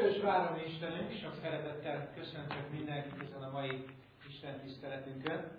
Kedves váró Istenünk, sok szeretettel köszöntök mindenkit ezen a mai Isten tiszteletünkön.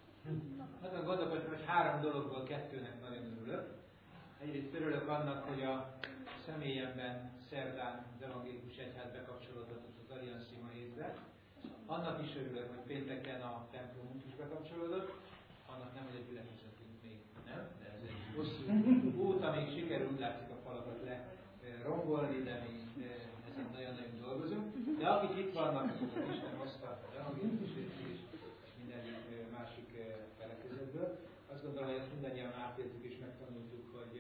Azon gondolkodtam, hogy 3 dologból 2-nek nagyon örülök. Egyrészt örülök annak, hogy a személyemben szerdán az Evangélikus Egyház bekapcsolódott az Allianz Ima hétbe. Annak is örülök, hogy pénteken a templomunk is bekapcsolódott. Annak nem, hogy a gyülekezetünk még nem, de ez egy hosszú út, amíg sikerül, látszik a falakat lerongolni, de mi ezen nagyon-nagyon dolgozunk. De akik itt vannak, azok Isten hozta az Evangélikus és minden másik felekezetből. Azt gondolom, hogy ezt mindannyian átéltük és megtanultuk, hogy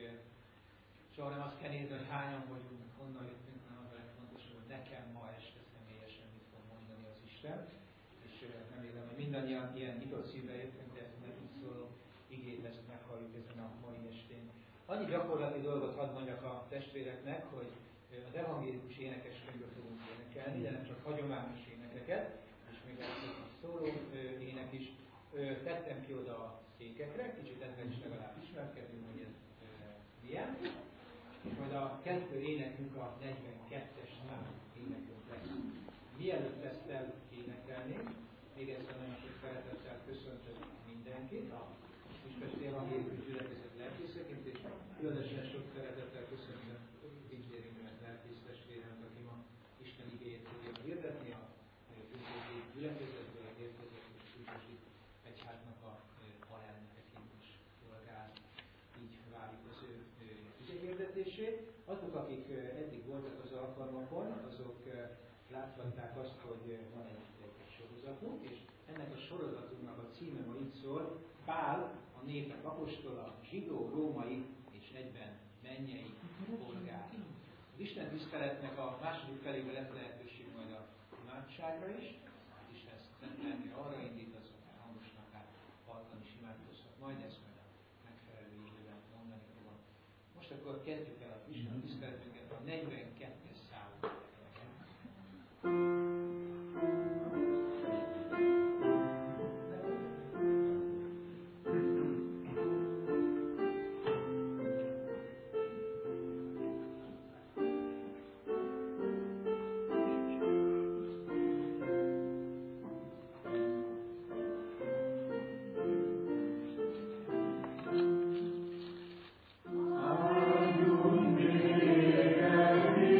soha nem azt kell nézni, hogy hányan vagyunk, honnan jöttünk, hanem az a legfontosabb, hogy nekem ma este személyesen mit fog mondani az Isten. És remélem, hogy mindannyian ilyen nyitott szívvel jöttünk, de ezt meg így szóló igét ezt meghalljuk ezen a mai estén. Annyi gyakorlati dolgot hadd mondjak a testvéreknek, hogy az evangélikus énekeskönyvből fogunk énekelni, de nem csak hagyományos énekeket, és még lesz a szóló ének is. Tettem ki oda a székekre, kicsit ezzel is legalább ismerkedünk, hogy ez milyen. És majd a 2 énekünk a 42-es számú énekünk lesz. Mielőtt ezt elénekelnénk, még egyszer nagyon sok szeretettel köszöntök mindenkit, a Kispesti Evangélikus Gyülekezet lelkészeként, és különösen sok szeretettel köszönöm pincsérünket, lelkész testvéremet, aki ma Isten igéjét fogja hirdetni, a Kispesti Gyülekezetből érkezett és Kispesti Egyháznak a alelnökeként is szolgál. Így várjuk az ő hirdetését. Azok, akik eddig voltak az alkalmakon, azok láthatták azt, hogy van egy sorozatunk, és ennek a sorozatunknak a címe ma így szól: Pál, a népek apostola, zsidó, római és egyben mennyei polgár. Az Isten tiszteletnek a második felében lesz lehetőség majd a imádságra is. Az Isten szentelni arra indít, az akár hangosan, akár halkan is imádkozhat. Majd ezt majd a megfelelő időben mondani fogom. Most akkor kezdjük el az Isten tiszteletünket a 42-es számú. Amen.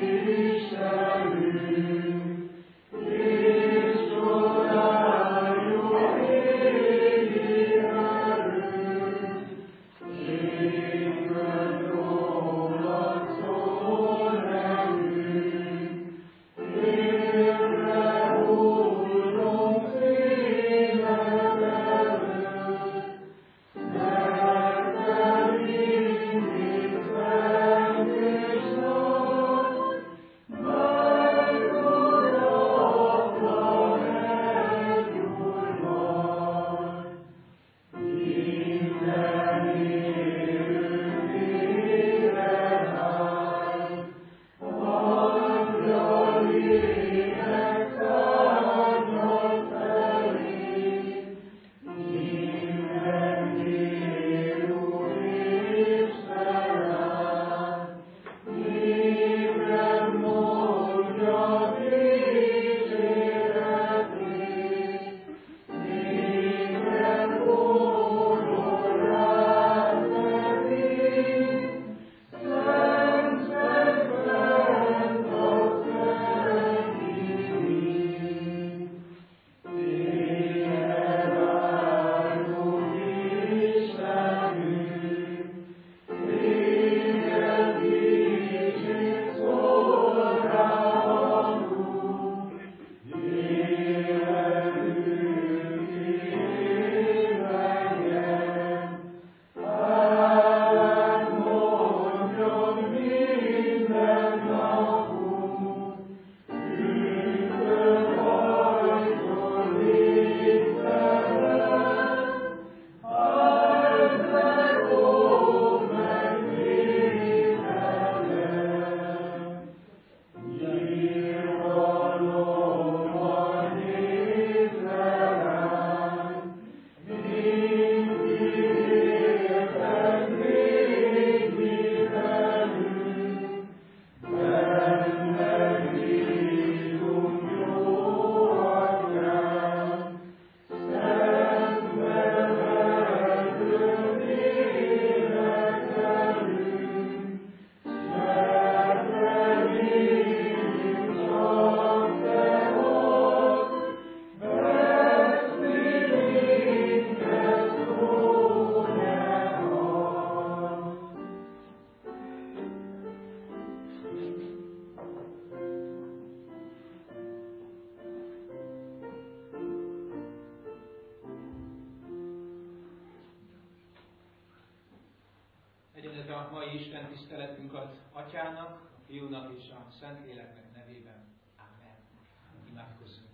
tiszteletünk az Atyának, a Fiúnak és a Szentléleknek nevében. Amen. Imádkozzunk.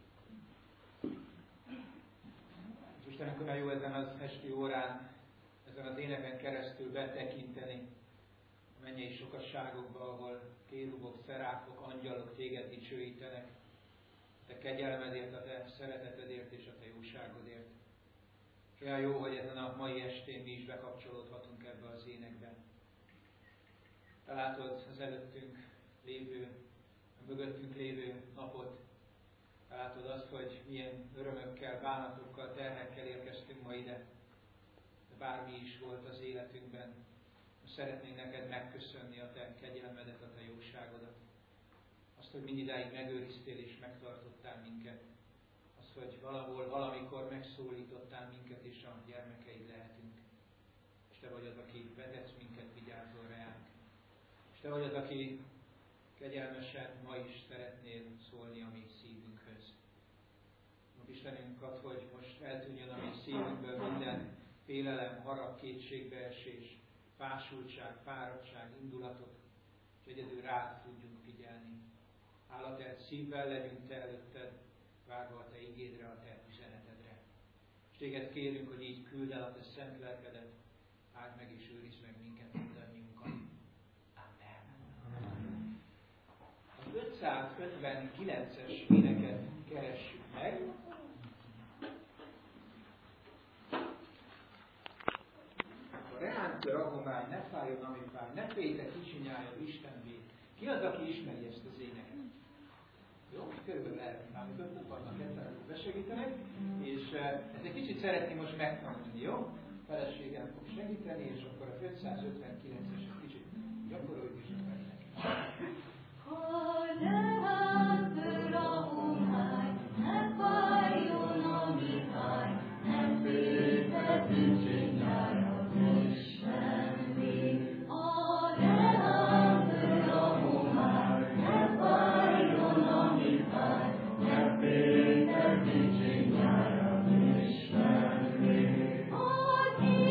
Istenünk, olyan jó ezen az esti órán, ezen az éneken keresztül betekinteni a mennyei sokasságokba, ahol kérubok, szeráfok, angyalok téged dicsőítenek, a te kegyelmedért, a te szeretetedért és a te jóságodért. És olyan jó, hogy ezen a mai estén mi is bekapcsolódhatunk ebbe az énekbe. Te látod az előttünk lévő, a mögöttünk lévő napot. Te látod azt, hogy milyen örömökkel, bánatokkal, terhekkel érkeztünk ma ide. De bármi is volt az életünkben, szeretnénk neked megköszönni a te kegyelmedet, a te jóságodat. Azt, hogy mindidáig megőriztél és megtartottál minket. Azt, hogy valahol, valamikor megszólítottál minket, és a gyermekeid lehetünk. És te vagy az, aki vezetsz minket, vigyázol reánk. És te vagy az, aki kegyelmesen ma is szeretnél szólni a mi szívünkhöz. Istenünk, ad, hogy most eltűnjön a mi szívünkből minden félelem, harag, kétségbeesés, fásultság, fáradtság, indulatok, és egyedül rád tudjunk figyelni. Állatelt szívvel legyünk te előtted, várva a te igédre, a te üzenetedre. És téged kérünk, hogy így küld el a te szent lelkedet, áld meg és őrizd meg minket mindannyiunkat. Amen. Az 559-es éneket keressük meg. Reánk rahomány, ne fájjon, ami fáj, ne féltek, kicsinyáljad, Isten véd. Ki az, aki ismeri ezt az éneket? Jó, körülbelül elszámítottuk, vannak ketten, akik besegítenek, és ezt egy kicsit szeretném most megtanulni, jó? A feleségem fog segíteni, és akkor a 559-es egy kicsit gyakoroljuk is meg nekem.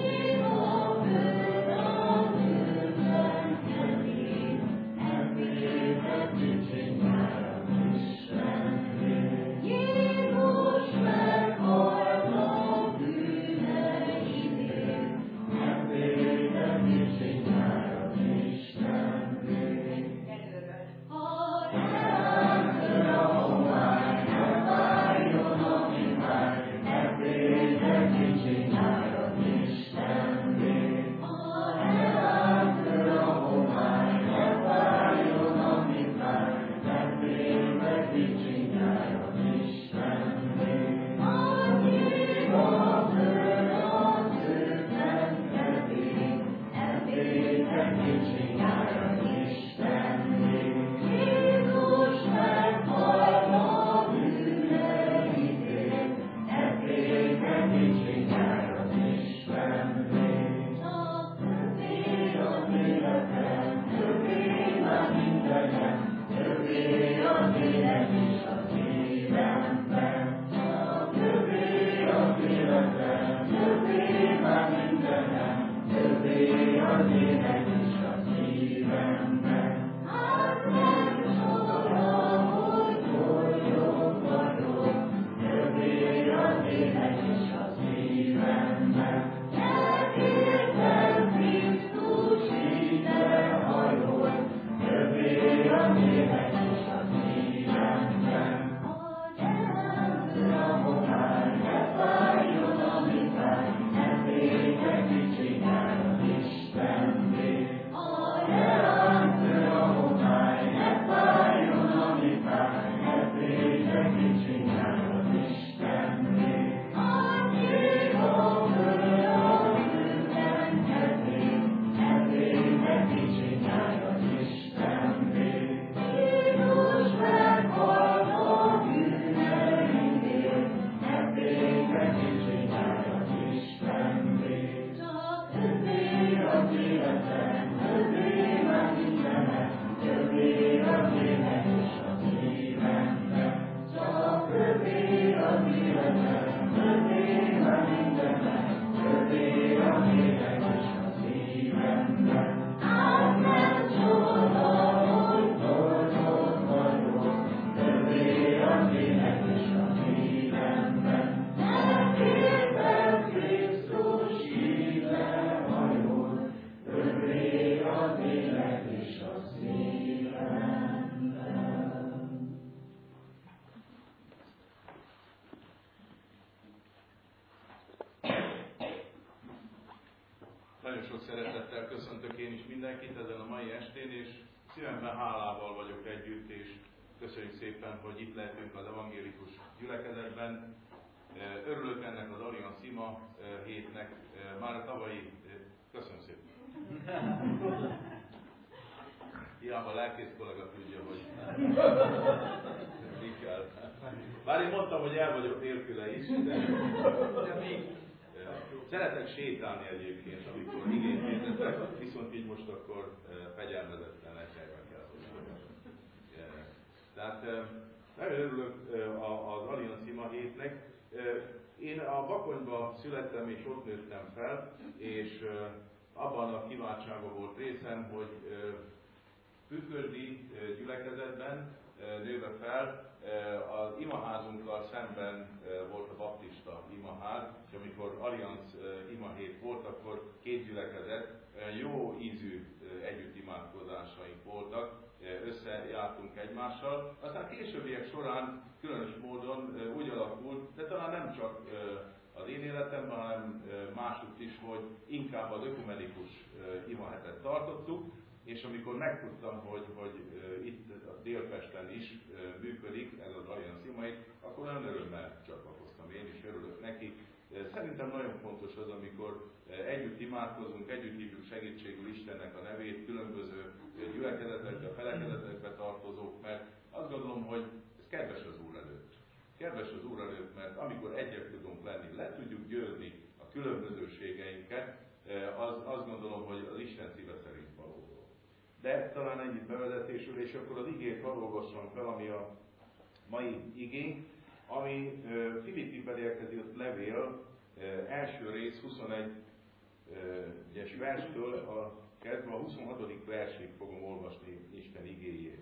Happy szeretettel köszöntök én is mindenkit ezen a mai estén, és szívemben hálával vagyok együtt, és köszönjük szépen, hogy itt lehetünk az evangélikus gyülekezetben. Örülök ennek az Allianz Ima hétnek, már a tavalyi, köszönöm szépen. Hiába a lelkész kollega tudja, hogy mi kell. Bár én mondtam, hogy el vagyok nélküle is, de még szeretek sétálni egyébként, amikor igényt hirdetek, viszont így most akkor fegyelmezetten egy helyben kell, hogy tehát nagyon örülök az Allianz Ima hétnek. Én a Bakonyba születtem és ott nőttem fel, és abban a kiváltságban volt részem, hogy Püspösdi gyülekezetben nőve fel, az imaházunkkal szemben volt a baptista imaház, és amikor Allianz imahét volt, akkor két gyülekezet, jó ízű együttimádkozásaink voltak, összejártunk egymással. Aztán későbbiek során különös módon úgy alakult, de talán nem csak az én életemben, hanem másutt is, hogy inkább az ökumenikus imahetet tartottuk, és amikor megtudtam, hogy itt a Délpesten is működik ez az Allianz Imahét, akkor nagyon örömmel csatlakoztam én is, örülök neki. Szerintem nagyon fontos az, amikor együtt imádkozunk, együtt hívjuk segítségül Istennek a nevét, különböző gyülekezetekbe, felekezetekbe tartozók, mert azt gondolom, hogy ez kedves az Úr előtt. Kedves az Úr előtt, mert amikor egyek tudunk lenni, le tudjuk győzni a különbözőségeinket, azt gondolom, hogy az Isten szíve szerint való. De talán ennyit bevezetésül, és akkor az igét hadd olvassam fel, ami a mai igénk, ami Filippi-beli levél első rész 21-es verstől kezdve a 26. versig fogom olvasni Isten igéjét.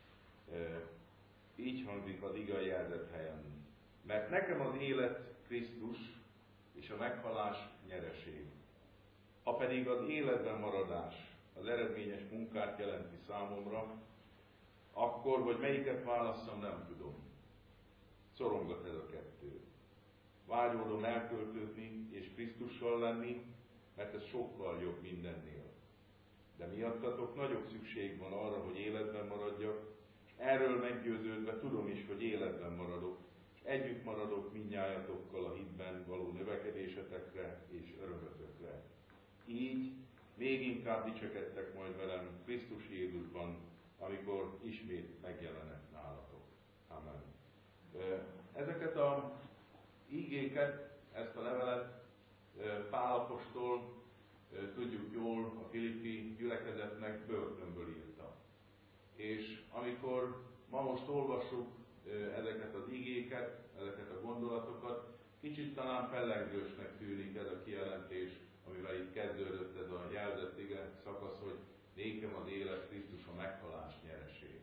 Így hangzik az ige a jelzett helyen. Mert nekem az élet Krisztus, és a meghalás nyereség. Ha pedig az életben maradás az eredményes munkát jelenti számomra, akkor, hogy melyiket válasszam, nem tudom. Szorongat ez a kettő. Vágyódom elköltözni és Krisztussal lenni, mert ez sokkal jobb mindennél. De miattatok nagyobb szükség van arra, hogy életben maradjak, és erről meggyőződve tudom is, hogy életben maradok, és együtt maradok mindnyájatokkal a hitben való növekedésetekre és örömötökre. Így még inkább dicsekedtek majd velem Krisztus Jézusban, amikor ismét megjelenek nálatok. Amen. Ezeket a ígéket, ezt a levelet Pál apostol, tudjuk jól, a Filippi gyülekezetnek börtönből írta. És amikor ma most olvassuk ezeket az ígéket, ezeket a gondolatokat, kicsit talán fellengzősnek tűnik ez a kijelentés, amivel itt kezdődött ez a jelzett ige szakasz, hogy nékem az élet Krisztus, a meghalás nyereség.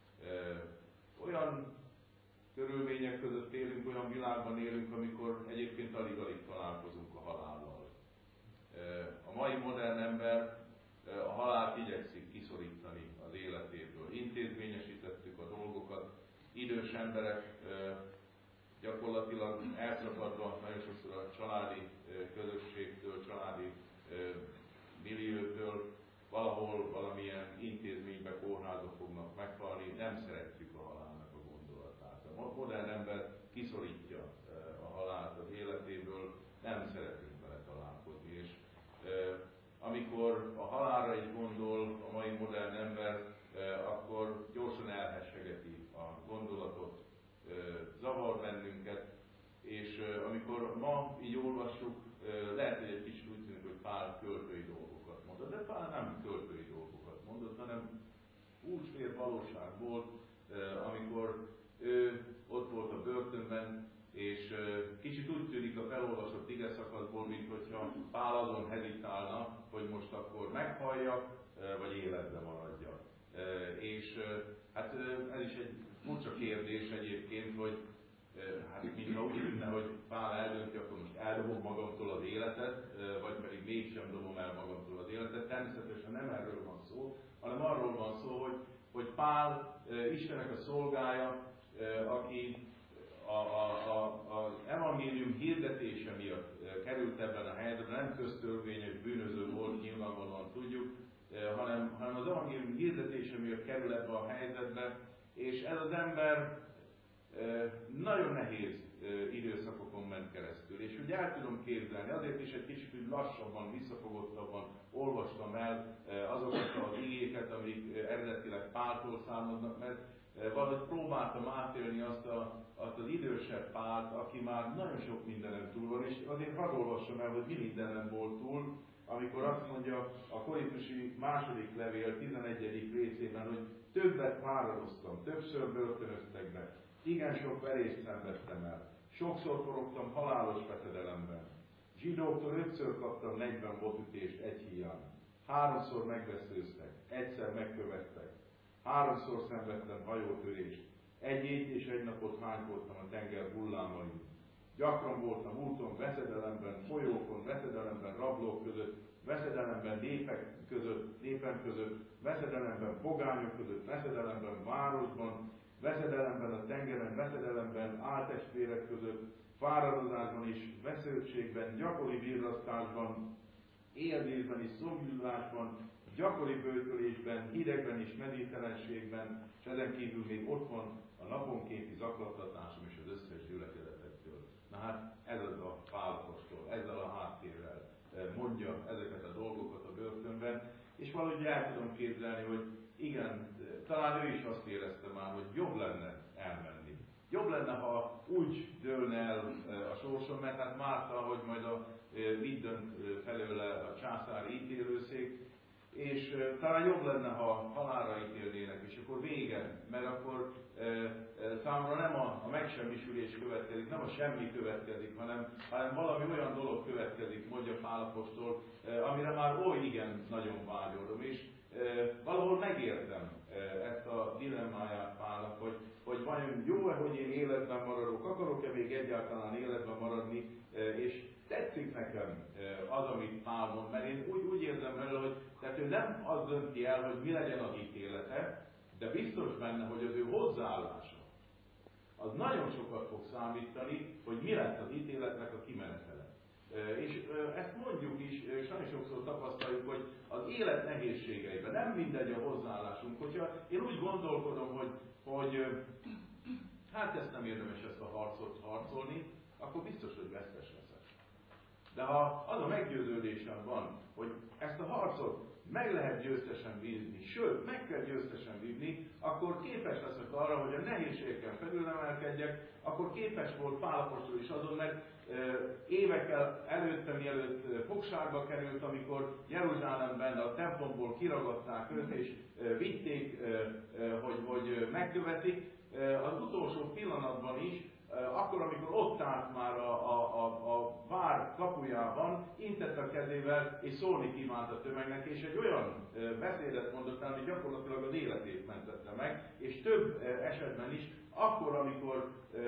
Olyan körülmények között élünk, olyan világban élünk, amikor egyébként alig-alig találkozunk a halállal. A mai modern ember a halált igyekszik kiszorítani az életéből. Intézményesítettük a dolgokat, idős emberek gyakorlatilag elszakadva nagyon sokszor a családi közösségtől, családi milliótől valahol valamilyen intézménybe, kórházba fognak meghalni, nem szeretjük a halálnak a gondolatát. A modern ember kiszorítja a halált az életéből, nem szeretünk vele találkozni. És amikor a halálra is gondol a mai modern ember, akkor gyorsan elhessegeti a gondolatot, zavar bennünket, és amikor ma így olvassuk, lehet, hogy egy kicsit úgy tűnik, hogy Pál költői dolgokat mondott, de Pál nem költői dolgokat mondott, hanem útvér valóság volt, amikor ő ott volt a börtönben, és kicsit úgy tűnik a felolvasott ige szakaszból, mint hogyha Pál azon hezitálna, hogy most akkor meghallja, vagy életben maradja. És hát ez is egy furcsa kérdés egyébként, hogy hát mintha úgy tűnne, hogy Pál eldönti, akkor most eldobom magamtól az életet, vagy pedig mégsem dobom el magamtól az életet. Természetesen nem erről van szó, hanem arról van szó, hogy Pál Istennek a szolgája, aki az evangélium hirdetése miatt került ebben a helyzetben, nem köztörvényes bűnöző volt, nyilván És ez az ember nagyon nehéz időszakokon ment keresztül. És úgy el tudom képzelni, azért is egy kicsit úgy lassabban, visszafogottabban olvastam el azokat az igéket, amik eredetileg Páltól származnak, mert valahogy próbáltam átélni azt az idősebb Pált, aki már nagyon sok mindenen túl van, és azért hadd olvassam el, hogy mi mindenen volt túl, amikor azt mondja a Korintusi második levél 11. részében, hogy többet fáradoztam, többször börtönöztek be, igen sok verést szenvedtem el, sokszor forogtam halálos veszedelemben, zsidóktól 5-ször kaptam 40 botütést egy híján, 3-szor megveszőztek, 1-szer megkövettek, 3-szor szenvedtem hajótörést, egy éjt és egy napot hánykoltam a tenger hullámain. Gyakran voltam úton, veszedelemben, folyókon, veszedelemben, rablók között, veszedelemben, népem között, veszedelemben, pogányok között, veszedelemben, városban, veszedelemben a tengeren, veszedelemben, áltestvérek között, fáradozásban és vesződtségben, gyakori virrasztásban, élvészben és szomjúzásban, gyakori böjtölésben, hidegben és medételenségben, és ezen kívül még ott van a naponkénti zaklattatásom és az összes gyülekezetektől. Na hát ez az a Pál apostol, ezzel a háttérrel mondja ezeket a dolgokat a börtönben, és valahogy el tudom képzelni, hogy igen, talán ő is azt érezte már, hogy jobb lenne elmenni. Jobb lenne, ha úgy dőlne el a sorsom, mert hát várta, hogy majd mit dönt felőle a császári ítélőszék, és talán jobb lenne, ha halálra ítélnének, és akkor vége, mert akkor számomra nem a megsemmisülés következik, nem a semmi következik, hanem valami olyan dolog következik, mondja Pál apostol, amire már oly igen nagyon vágyódom, és valahol megértem ezt a dilemmáját Pálnak, hogy vajon jó-e, hogy én életben maradok, akarok-e még egyáltalán életben maradni, és tetszik nekem az, amit Pál mond, mert én úgy érzem vele, hogy tehát ő nem az dönti el, hogy mi legyen az ítélete, de biztos benne, hogy az ő hozzáállása az nagyon sokat fog számítani, hogy mi lesz az ítéletnek a kimenetele. És ezt mondjuk is, és nagyon sokszor tapasztaljuk, hogy az élet nehézségeiben nem mindegy a hozzáállásunk. Hogyha én úgy gondolkodom, hogy hát ezt nem érdemes ezt a harcot harcolni, akkor biztos, hogy vesztes leszek. De ha az a meggyőződésem van, hogy ezt a harcot meg lehet győztesen vívni, sőt, meg kell győztesen vívni, akkor képes leszek arra, hogy a nehézségekkel felülemelkedjek, akkor képes volt Pál apostol is azon, mert évekkel előtte, mielőtt fogságba került, amikor Jeruzsálemben a templomból kiragadták őt, és vitték, hogy megkövetik, az utolsó pillanatban is, akkor, amikor ott állt már a vár kapujában, intett a kezével, és szólni kívánt a tömegnek, és egy olyan beszédet mondott el, ami gyakorlatilag az életét mentette meg, és több esetben is, akkor, amikor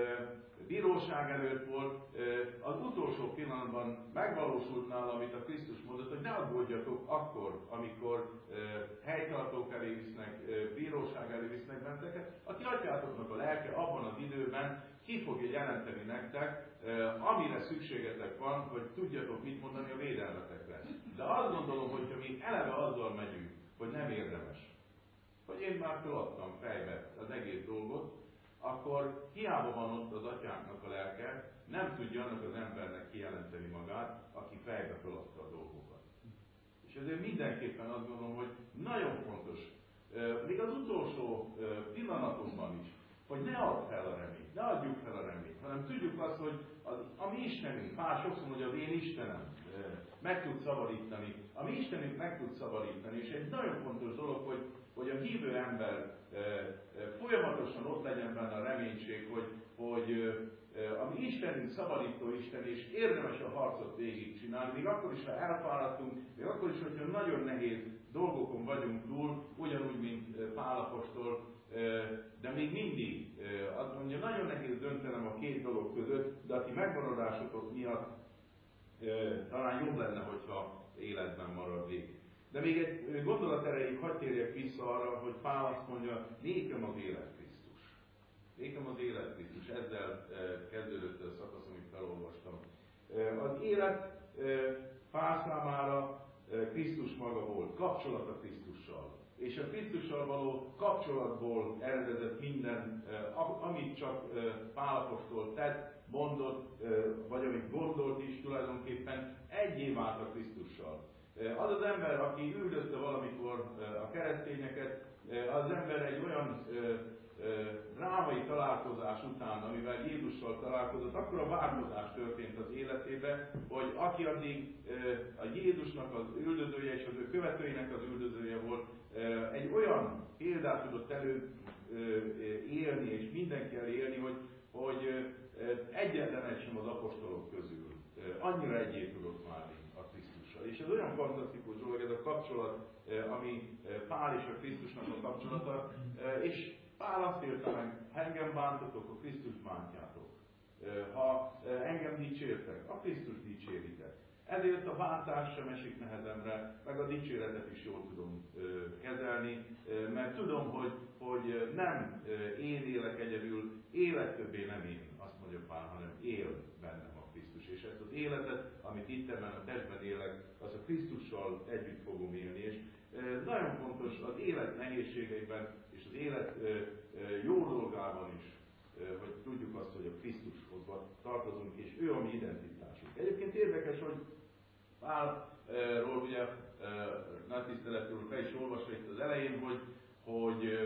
bíróság előtt volt, az utolsó pillanatban megvalósult nála, amit a Krisztus mondott, hogy ne aggódjatok akkor, amikor helytartók elé visznek, bíróság elé visznek benneteket. A ti atyátoknak a lelke abban az időben ki fogja jelenteni nektek, amire szükségetek van, hogy tudjatok mit mondani a védelmetekre. De azt gondolom, hogyha mi eleve azzal megyünk, hogy nem érdemes, hogy én már feladtam fejbe az egész dolgot, akkor hiába van ott az atyánknak a lelke, nem tudja annak az embernek kijelenteni magát, aki fejbe feladta a dolgokat. És ezért mindenképpen azt gondolom, hogy nagyon fontos, még az utolsó pillanatokban is, hogy ne add fel a reményt, ne adjuk fel a reményt, hanem tudjuk azt, hogy a mi Istenünk, Pál sokszor mondja, az én Istenem meg tud szabadítani, a mi Istenünk meg tud szabadítani, és egy nagyon fontos dolog, hogy a hívő ember folyamatosan ott legyen benne a reménység, hogy a mi Istenünk szabadító Isten, és érdemes a harcot végigcsinálni, még akkor is, ha elfáradtunk, még akkor is, hogyha nagyon nehéz dolgokon vagyunk túl, ugyanúgy, mint Pál apostol, de még mindig azt mondja, nagyon nehéz döntenem a két dolog között, de a ti megmaradásotok miatt talán jobb lenne, hogyha életben maradnék. De még egy gondolat erejéig hadd térjek vissza arra, hogy Pál azt mondja, nékem az élet Krisztus. Nékem az élet Krisztus. Ezzel kezdődött a szakasz, amit felolvastam. Az élet Pál számára Krisztus maga volt, kapcsolata Krisztussal. és a Krisztussal való kapcsolatból eredezett minden, amit csak Pál apostol tett, mondott, vagy amit gondolt is tulajdonképpen, egyé vált a Krisztussal. Az az ember, aki üldözte valamikor a keresztényeket, az ember egy olyan drámai találkozás után, amivel Jézussal találkozott, akkor a változás történt az életébe, hogy aki addig a Jézusnak az üldözője és az ő követőinek az üldözője volt, egy olyan példát tudott élni, és mindenki elé élni, hogy egyetlen egy sem az apostolok közül annyira egyé tudott válni a Krisztussal. És ez olyan fantasztikus dolog, ez a kapcsolat, ami Pál és a Krisztusnak a kapcsolata, és Pál azt írta meg, ha engem bántotok, a Krisztust bántjátok. Ha engem dicsértek, a Krisztust dicséritek. Ezért a bántás sem esik nehezemre, meg a dicséretet is jól tudom kezelni, mert tudom, hogy nem én élek egyedül, élet többé nem én, azt mondja Pál, hanem él bennem a Krisztus. És ezt az életet, amit itt ebben a testben élek, az a Krisztussal együtt fogom élni. És nagyon fontos az élet nehézségeiben, és az élet jó dolgában is, hogy tudjuk azt, hogy a Krisztushoz tartozunk, és ő a mi identitásunk. Egyébként érdekes, hogy Pálról ugye nagy tiszteletről fel is olvasva itt az elején, hogy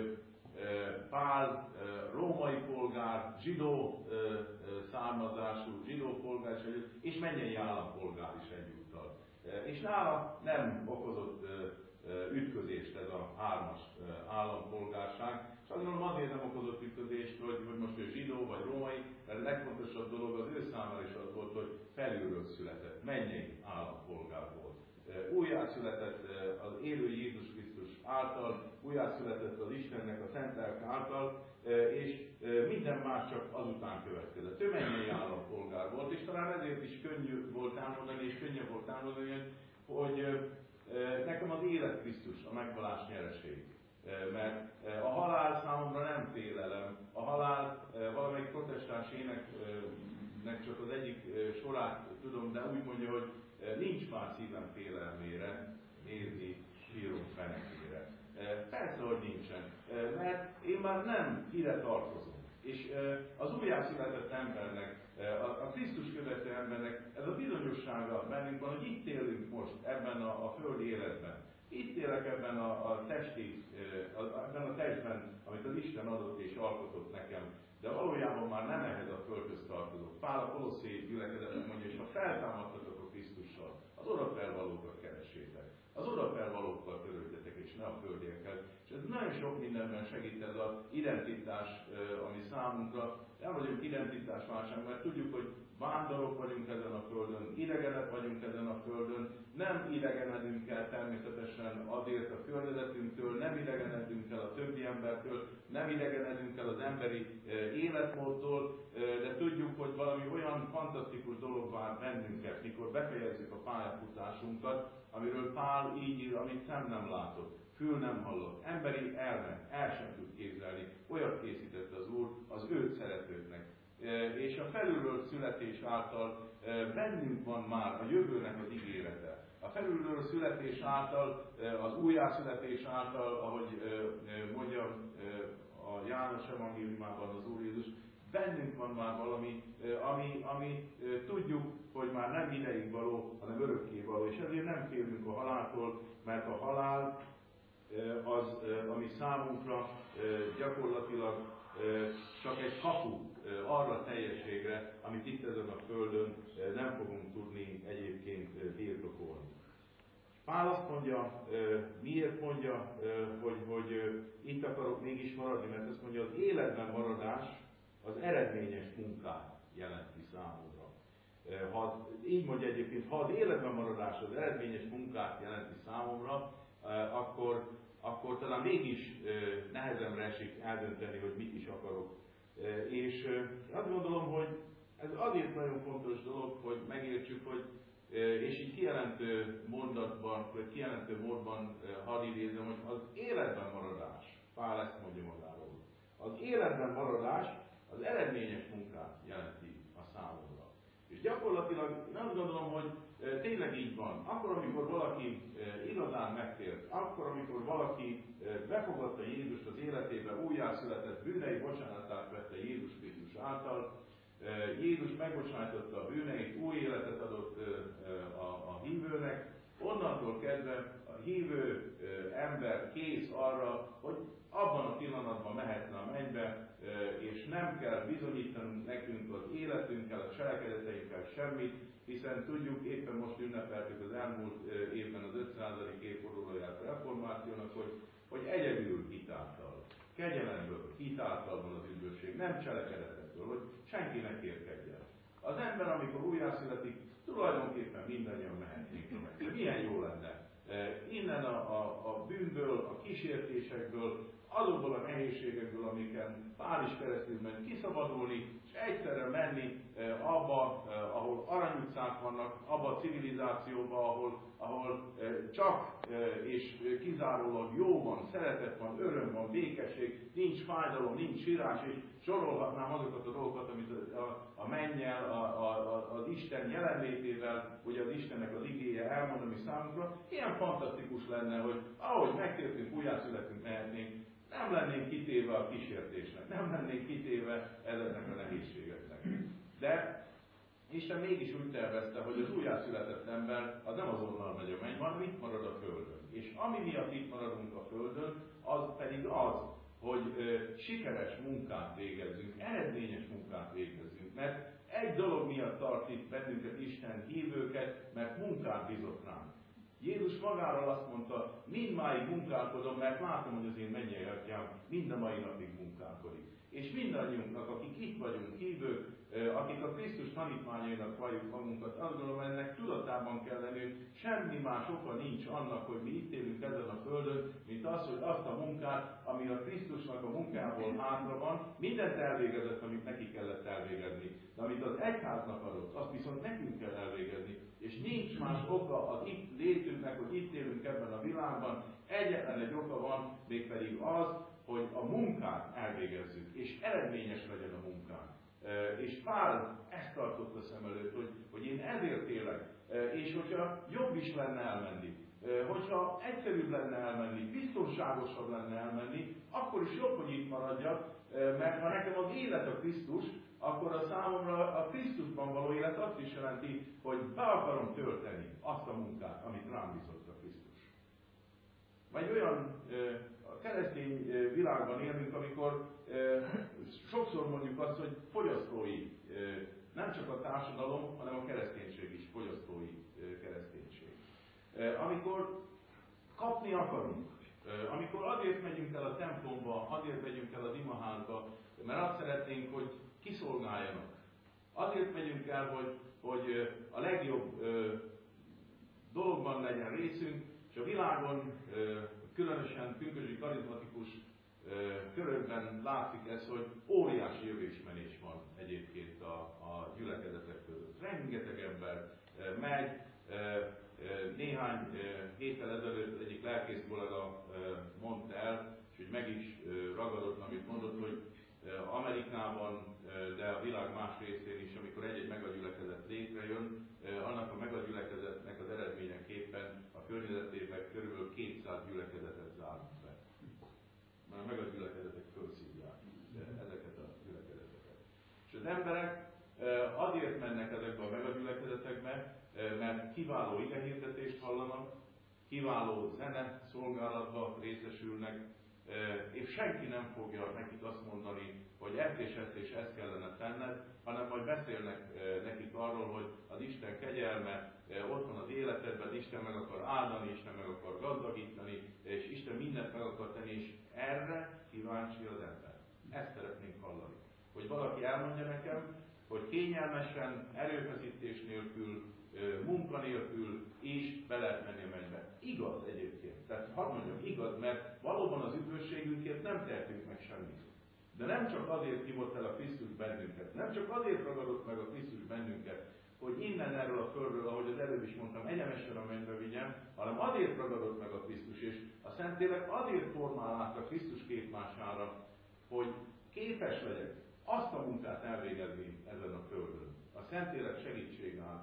Pál római polgár, zsidó származású, zsidó polgár és mennyei állampolgár is egyúttal. És nála nem okozott ütközést ez a hármas állampolgárság, és azt gondolom azért nem okozott ütközést, hogy most ő zsidó vagy római, mert a legfontosabb dolog az ő számára is az volt, hogy felülről született, mennyei állampolgár volt. Újjászületett az élő Jézus Krisztus által, újjászületett az Istennek a szent lelke által, és minden más csak azután következett. Ő mennyei állampolgár volt, és talán ezért is könnyű volt elmondani, és könnyebb volt elmondani, hogy nekem az élet Krisztus, a meghalás nyereség. Mert a halál számomra nem félelem. A halál valamelyik protestáns éneknek csak az egyik sorát tudom, de úgy mondja, hogy nincs már szívem félelmére nézni sírunk fenekére. Persze, hogy nincsen, mert én már nem ide tartozom. És az újjászületett embernek, a Krisztus követő embernek ez a bizonyossága bennünk van, hogy itt élünk most ebben a földi életben. Itt élek ebben a testben, amit az Isten adott és alkotott nekem, de valójában már nem ehhez a földhöz tartozok. Pál a Kolosszé gyülekezetnek mondja, és ha feltámadtatok a Krisztussal, az odafelvalókat keressétek. Az odafelvalókkal törődjetek, és ne a földiekkel. És ez nagyon sok mindenben segít ez az identitás, ami számunkra. Nem vagyunk identitásválság, mert tudjuk, hogy vándorok vagyunk ezen a földön, idegenek vagyunk ezen a földön, nem idegenedünk el természetesen azért a környezetünktől, nem idegenedünk el a többi embertől, nem idegenedünk el az emberi életmódtól, de tudjuk, hogy valami olyan fantasztikus dolog vár bennünket, mikor befejezzük a pályafutásunkat, amiről Pál így ír, amit szem nem látott, fül nem hallott, emberi elme el sem tud képzelni, olyat készített az Úr az őt szeretőknek. És a felülről születés által bennünk van már a jövőnek az ígérete. A felülről születés által, az újjászületés által, ahogy mondja a János evangéliumában az Úr Jézus, bennünk van már valami, ami tudjuk, hogy már nem ideig való, hanem örökké való. És ezért nem félünk a haláltól, mert a halál az, ami számunkra gyakorlatilag csak egy kapu arra a teljességre, amit itt ezen a földön nem fogunk tudni egyébként birtokolni. Pál azt mondja, miért mondja, hogy itt akarok mégis maradni, mert azt mondja, az életben maradás az eredményes munkát jelenti számomra. Így mondja egyébként, ha az életben maradás az eredményes munkát jelenti számomra, akkor talán mégis nehezemre esik eldönteni, hogy mit is akarok. És azt gondolom, hogy ez azért nagyon fontos dolog, hogy megértsük, hogy és így kijelentő mondatban, vagy kijelentő módban hadd idézem, hogy az életben maradás, Pál ezt mondja magáról, az életben maradás az eredményes munkát jelenti a számomra. És gyakorlatilag én azt gondolom, tényleg így van. Akkor, amikor valaki igazán megtért, akkor, amikor valaki befogadta Jézust az életébe, újjászületett, bűnei bocsánatát vette Jézus Krisztus által, Jézus megbocsájtotta a bűneit, új életet adott a hívőnek, onnantól kezdve a hívő ember kész arra, hogy abban a pillanatban mehetne a mennybe, és nem kell bizonyítanunk nekünk az életünkkel, a cselekedeteinkkel semmit, hiszen tudjuk, éppen most ünnepeltük az elmúlt évben az 500. évfordulóját a reformációnak, hogy egyedül hitáltal, kegyelemből hitáltal van az üdvösség, nem cselekedetekből, hogy senki ne kérkedjen. Az ember, amikor újjászületik, tulajdonképpen mindannyian mehetnénk a mennybe. Milyen jó lenne innen a bűnből, a kísértésekből, azokból a nehézségekből, amiken Pál is keresztül ment, kiszabadulni, és egyszerre menni abba, ahol aranyutcák vannak, abba a civilizációba, ahol csak és kizárólag jó van, szeretet van, öröm van, békesség, nincs fájdalom, nincs sírás, és sorolhatnám azokat a dolgokat, amit a mennyel, az Isten jelenlétével, ugye az Istennek az igéje elmondani számunkra. Ilyen fantasztikus lenne, hogy ahogy megtértünk, újjászületünk, mehetnénk, nem lennénk kitéve a kísértésnek, nem lennénk kitéve ezeknek a nehézségeknek. De Isten mégis úgy tervezte, hogy az újjászületett ember az nem azonnal megy a mennybe, hanem itt marad a Földön. És ami miatt itt maradunk a Földön, az pedig az, hogy sikeres munkát végezzünk, eredményes munkát végezzünk. Mert egy dolog miatt tart itt bennünket Isten hívőket, mert munkát bizott ránk. Jézus magáról azt mondta, mindmáig munkálkodom, mert látom, hogy az én mennyei atyám mind a mai napig munkálkodik. És mindannyiunknak, akik itt vagyunk, hívők, akik a Krisztus tanítványainak valljuk magunkat, azt gondolom, ennek tudatában kell lennünk, semmi más oka nincs annak, hogy mi itt élünk ezen a Földön, mint az, hogy azt a munkát, ami a Krisztusnak a munkából hátra van, mindent elvégezett, amit neki kellett elvégezni. De amit az egyháznak adott, azt viszont nekünk kell elvégezni. És nincs más oka az itt létünknek, hogy itt élünk ebben a világban. Egyetlen egy oka van, mégpedig az, hogy a munkát elvégezzük, és eredményes legyen a munkánk. És Pál ezt tartotta szem előtt, hogy én ezért élek, és hogyha jobb is lenne elmenni, hogyha egyszerűbb lenne elmenni, biztonságosabb lenne elmenni, akkor is jobb, hogy itt maradjak, mert ha nekem az élet a Krisztus, akkor a számomra a Krisztusban való élet azt is jelenti, hogy be akarom tölteni azt a munkát, amit rám bízott a Krisztus. Vagy olyan a keresztény világban élünk, amikor sokszor mondjuk azt, hogy fogyasztói, nem csak a társadalom, hanem a kereszténység is fogyasztói kereszténység. Amikor kapni akarunk, amikor azért megyünk el a templomba, azért megyünk el az imaházba, mert azt szeretnénk, hogy kiszolgáljanak. Azért megyünk el, hogy a legjobb dologban legyen részünk, és a világon, különösen pünkösdi karizmatikus körökben látszik ez, hogy óriási jövésmenés van egyébként a gyülekezetek között. Rengeteg ember megy, néhány héttel ezelőtt egyik lelkész kollega mondta el, és hogy meg is ragadott, amit mondott, hogy Amerikában, de a világ más részén is, amikor egy-egy megagyülekezet létrejön, annak a megagyülekezetnek az eredményeképpen a környezetében kb. 200 gyülekezetet zárnak be. Mert a megagyülekezetek fölszívják ezeket a gyülekezeteket. És az emberek azért mennek ezekbe a megagyülekezetekbe, mert kiváló igehirdetést hallanak, kiváló zene szolgálatba részesülnek, és senki nem fogja nekik azt mondani, hogy ezt és ezt kellene tenned, hanem majd beszélnek nekik arról, hogy az Isten kegyelme ott van az életedben, Isten meg akar áldani, Isten meg akar gazdagítani, és Isten mindent meg akar tenni, és erre kíváncsi az ember. Ezt szeretnénk hallani. Hogy valaki elmondja nekem, hogy kényelmesen, erőfeszítés nélkül, munka nélkül is be lehet menni a mennybe. Igaz egyébként. Tehát hadd mondjam, igaz, mert valóban az üdvösségünkért nem tehetünk meg semmit. De nem csak azért hívott el a Krisztus bennünket, nem csak azért ragadott meg a Krisztus bennünket, hogy innen erről a földről, ahogy az előbb is mondtam, egyenesen a mennybe vigyem, hanem azért ragadott meg a Krisztus, és a Szentlélek azért formál át a Krisztus képmására, hogy képes legyek azt a munkát elvégezni ezen a földön. A Szentlélek segítsége által.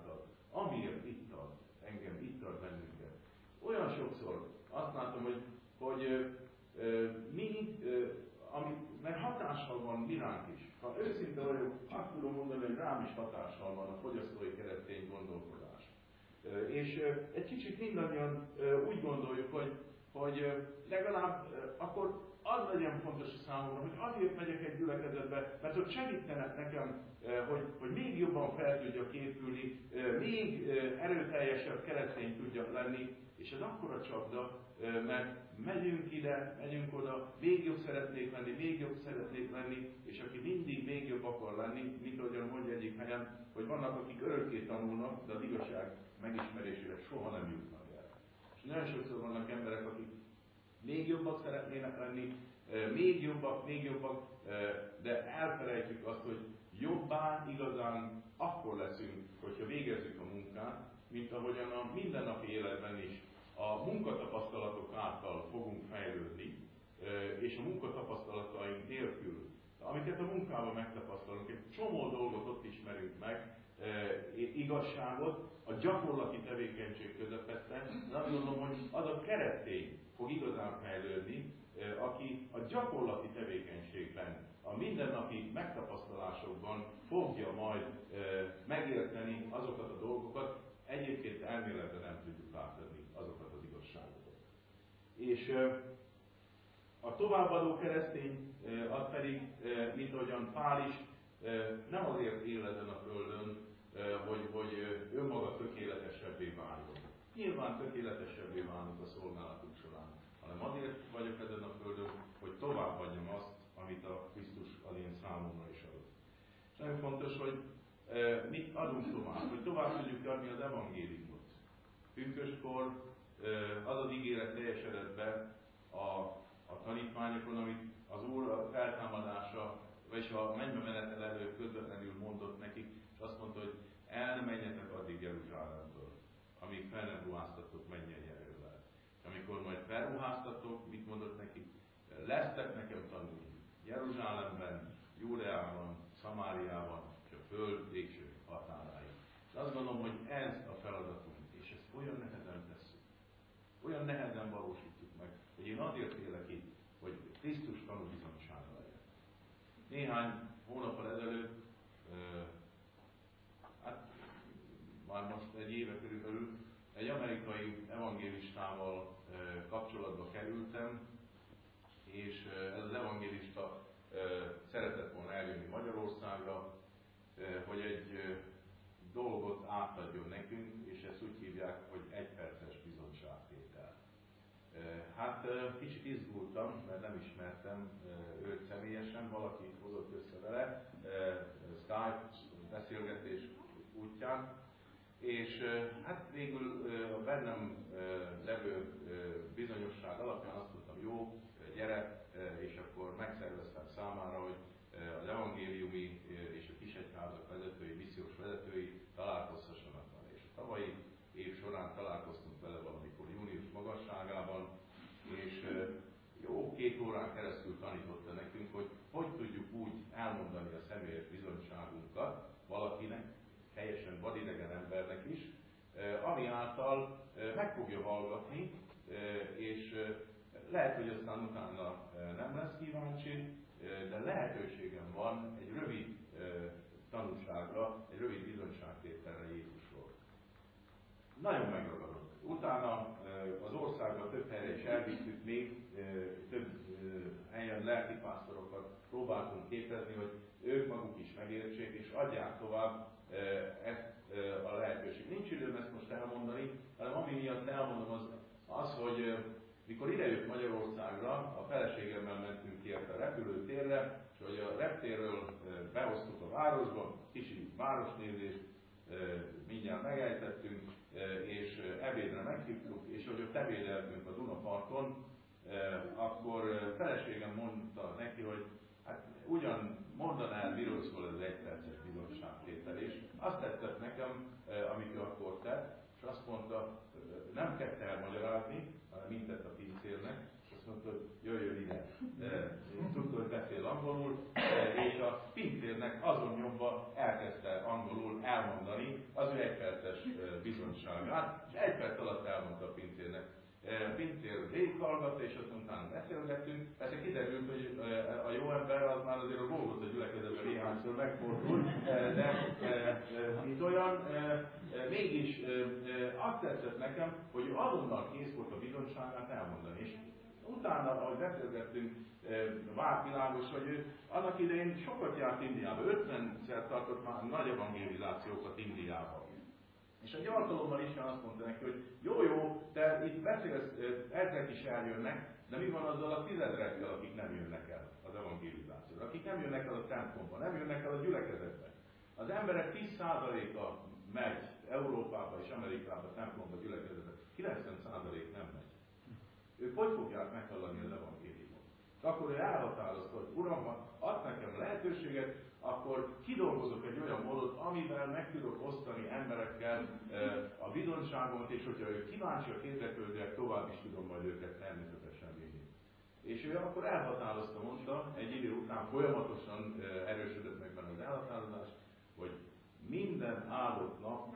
amiért itt tart engem, itt tart bennünket. Olyan sokszor azt látom, hogy mi, mert hatással van mi ránk is. Ha őszinte vagyok, azt tudom mondani, hogy rám is hatással van a fogyasztói keresztény gondolkodás. És egy kicsit mindannyian úgy gondoljuk, hogy legalább akkor az legyen fontos a számomra, hogy azért megyek egy gyülekezetbe, mert ott segítenek nekem, hogy még jobban fel tudjak épülni, még erőteljesebb keresztény tudjak lenni, és ez akkora csapda, mert megyünk ide, megyünk oda, még jobb szeretnék lenni, és aki mindig még jobb akar lenni, mint ahogyan mondja egyik helyen, hogy vannak, akik örökké tanulnak, de az igazság megismerésére soha nem jutnak el. És nagyon sokszor vannak emberek, akik még jobbak szeretnének lenni, még jobbak, de elfelejtjük azt, hogy jobbá igazán akkor leszünk, hogyha végezzük a munkát, mint ahogyan a mindennapi életben is a munkatapasztalatok által fogunk fejlődni, és a munkatapasztalataink nélkül, amiket a munkában megtapasztalunk, egy csomó dolgot ott ismerünk meg, igazságot, a gyakorlati tevékenység közepette, de azt gondolom, hogy az a keresztény fog igazán fejlődni, aki a gyakorlati tevékenységben, a mindennapi megtapasztalásokban fogja majd megérteni azokat a dolgokat, egyébként elméletben nem tudjuk átadni azokat az igazságokat. És a továbbadó keresztény az pedig, mint ahogyan Pál is, nem azért él ezen a földön, hogy önmaga tökéletesebbé váljon. Nyilván tökéletesebbé válunk a szolgálatunk során, hanem azért vagyok ezen a földön, hogy továbbadjam azt, amit a Krisztus az én számomra is adott. És nagyon fontos, hogy mit adunk tovább, hogy tovább tudjuk adni az evangéliumot. Pünkösdkor az az ígéret teljesedett be a tanítványokon, amit az Úr feltámadása, vagyis a mennybe menetel előtt közvetlenül mondott nekik, és azt mondta, hogy el ne menjetek addig Jeruzsálemből, amíg fel nem ruháztatok mennyei erővel. És amikor majd felruháztatok, mit mondott nekik? Lesztek nekem tanulni Jeruzsálemben, Júdeában, Szamáriában, és a föld végső határáig. De azt gondolom, hogy ez a feladatunk, és ezt olyan nehezen tesszük, olyan nehezen valósítjuk meg, hogy én azért élek itt, hogy Krisztus tanúbizonysága legyen. Néhány hónappal ezelőtt, hát már most egy éve körülbelül, egy amerikai evangélistával kapcsolatba kerültem, és ez az evangélista szeretett volna eljönni Magyarországra, hogy egy dolgot átadjon nekünk, és ezt úgy hívják, hogy 1 perces bizonyságtétel. Hát kicsit izgultam, mert nem ismertem őt személyesen, valaki hozott össze vele, Skype beszélgetés útján, és hát végül a bennem levő bizonyosság alapján azt mondtam, jó, gyere, és akkor megszerveztem számára, hogy az evangéliumi és a kisegyházak vezetői, missziós vezetői találkozhassanak vele. És a tavalyi év során találkoztunk vele valamikor június magasságában, és jó 2 órán keresztül tanította nekünk, hogy tudjuk úgy elmondani a személyes bizonyságunkat valakinek, teljesen vadidegen embernek is, ami által meg fogja hallgatni, és lehet, hogy aztán utána nem lesz kíváncsi, de lehetőségem van egy rövid tanúságra, egy rövid bizonyságtételre Jézusról. Nagyon megragadott. Utána az országban több helyre is elvittük még, több helyen lelkipásztorokat próbáltunk képezni, hogy ők maguk is megértsék, és adják tovább ezt a lehetőség. Nincs időm ezt most elmondani, hanem ami miatt elmondom az, hogy mikor idejött Magyarországra, a feleségemmel mentünk ki a repülőtérre, és hogy a reptérről behoztuk a városba, kicsi városnézést mindjárt megejtettünk, és ebédre meghívtuk, és hogy ott ebédeltünk a Dunaparton, akkor feleségem mondta neki, hogy hát ugyan mondaná el, miről szól ez az 1 perces bizonyságtétel, és azt tetszett nekem, amit ő akkor tett, és azt mondta, nem kezdte elmagyarázni, hanem mint tett a pincérnek, és azt mondta, hogy jöjjön ide. Tudta, hogy beszél angolul, és a pincérnek azon nyomva elkezdte angolul elmondani az ő egyperces bizonyságát, és egy perc alatt elmondta a pincérnek. Pincér végighallgatta, és azt utána beszélgettünk. Persze kiderült, hogy a jó ember az már azért a Golgota gyülekezetben néhányszor megfordult, de mint olyan, mégis azt tetszett nekem, hogy azonnal kész volt a bizonyságát elmondani. És utána, ahogy beszélgettünk, vált világos, hogy ő annak idején sokat járt Indiába, 50-szer tartott már nagy evangelizációkat Indiában. És egy alkalommal Isten azt mondta neki, hogy jó, te itt beszélsz, ezek is eljönnek, de mi van azzal a 10 000-ekkel, akik nem jönnek el az evangelizációra, akik nem jönnek el a templomba, nem jönnek el a gyülekezetbe. Az emberek 10%-a megy Európába és Amerikába, templomba, gyülekezetbe, 90% nem megy. Ők hogy fogják meghallani az evangéliumot? Akkor ő elhatározta, hogy Uram, adj nekem lehetőséget, akkor kidolgozok egy olyan módot, amivel meg tudok osztani emberekkel a bizonyságomat, és hogyha ők kíváncsiak, érdeklődőek, tovább is tudom majd őket természetesen vinni. És ő akkor elhatározta, mondta, egy idő után folyamatosan erősödött meg benne az elhatározás, hogy minden áldott nap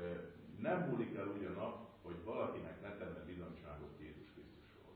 nem múlik el úgy a nap, hogy valakinek ne tenne bizonyságot Jézus Krisztusról.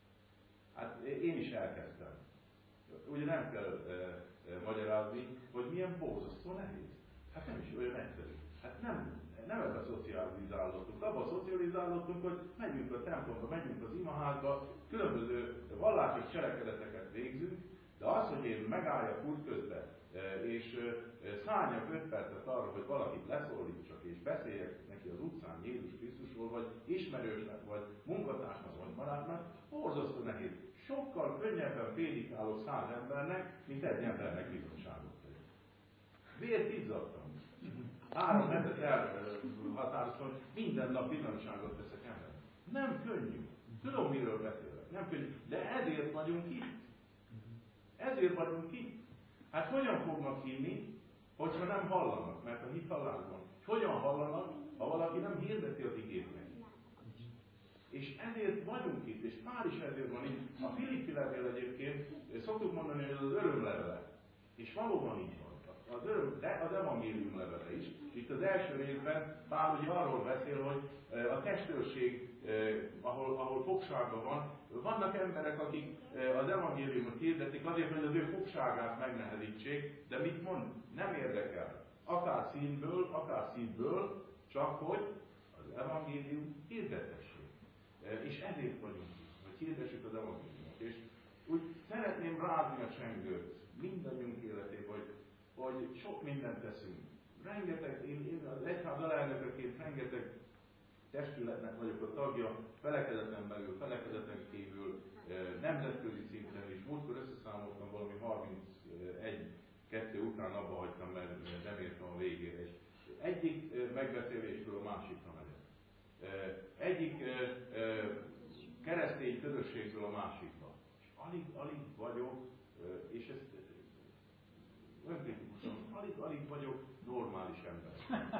Hát én is elkezdtem. Ugye nem kell magyarázni, hogy milyen borzasztó nehéz. Hát nem is olyan egyszerű. Hát nem ebben szocializálódtunk. Abban szocializálódtunk, hogy megyünk a templomba, megyünk az imaházba, különböző vallásos cselekedeteket végzünk, de az, hogy én megálljak útközben, és szálljak 5 percet arra, hogy valakit leszólítsak, és beszéljek neki az utcán Jézus Krisztusról, vagy ismerősnek, vagy munkatársnak, vagy barátnak, borzasztó nehéz. Sokkal könnyebben prédikálok 100 embernek, mint egy embernek bizonyságot tegyek. Miért izzadtam? 3 hetet elhatároztam, hogy minden nap bizonyságot teszek embernek. Nem könnyű. Tudom, miről beszélek. Nem könnyű. De ezért vagyunk itt. Ezért vagyunk itt. Hát hogyan fognak hinni, hogyha nem hallanak? Mert a hit hallásban. Hogyan hallanak, ha valaki nem hirdeti az igét neki? És ezért vagyunk itt, és Pál is ezért van itt. A Filippi levél egyébként szoktuk mondani, hogy az örömlevele. És valóban így van. Az öröm, de az evangélium levele is. Itt az első részben Pál ugye arról beszél, hogy a testőrség, ahol fogságban van, vannak emberek, akik az evangéliumot hirdetik azért, hogy az ő fogságát megnehezítsék, de mit mond? Nem érdekel. Akár szívből, csak hogy az evangélium hirdetesség. És ezért vagyunk itt, hogy hirdessük az evangéliumot. És úgy szeretném rázni a csengőt mindannyiunk életében, hogy sok mindent teszünk. Rengeteg, én az egyház alelnökeként rengeteg testületnek vagyok a tagja, felekezeten belül, felekezeten kívül, nemzetközi szinten is. Múltkor összeszámoltam valami 31-2 után abba hagytam, mert nem értem a végére. És egyik megbeszélésről a másikra megyek. Egyik keresztény közösségből a másikba. És alig vagyok, és ezt önkritikusan, alig vagyok normális ember.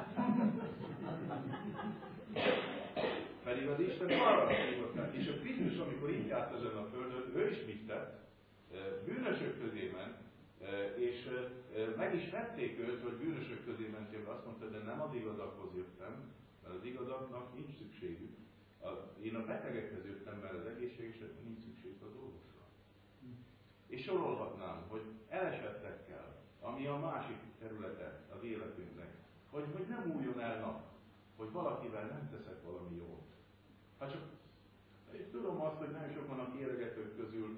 Pedig az Isten arra hívott meg, és a Krisztus, amikor itt járt ezen a földön, ő is mit tett? Bűnösök közé ment, és meg is vették őt, hogy bűnösök közé mentél, azt mondta, de nem az igazakhoz jöttem, mert az igazaknak nincs szükségük. Én a betegekhez jöttem, mert az egészségeseknek nincs szükség az orvosra. És sorolhatnám, hogy elesettekkel, ami a másik területe az életünknek, hogy nem újjon el nap, hogy valakivel nem teszek valami jót. Hát csak, és tudom azt, hogy nem sokan a kéregetők közül,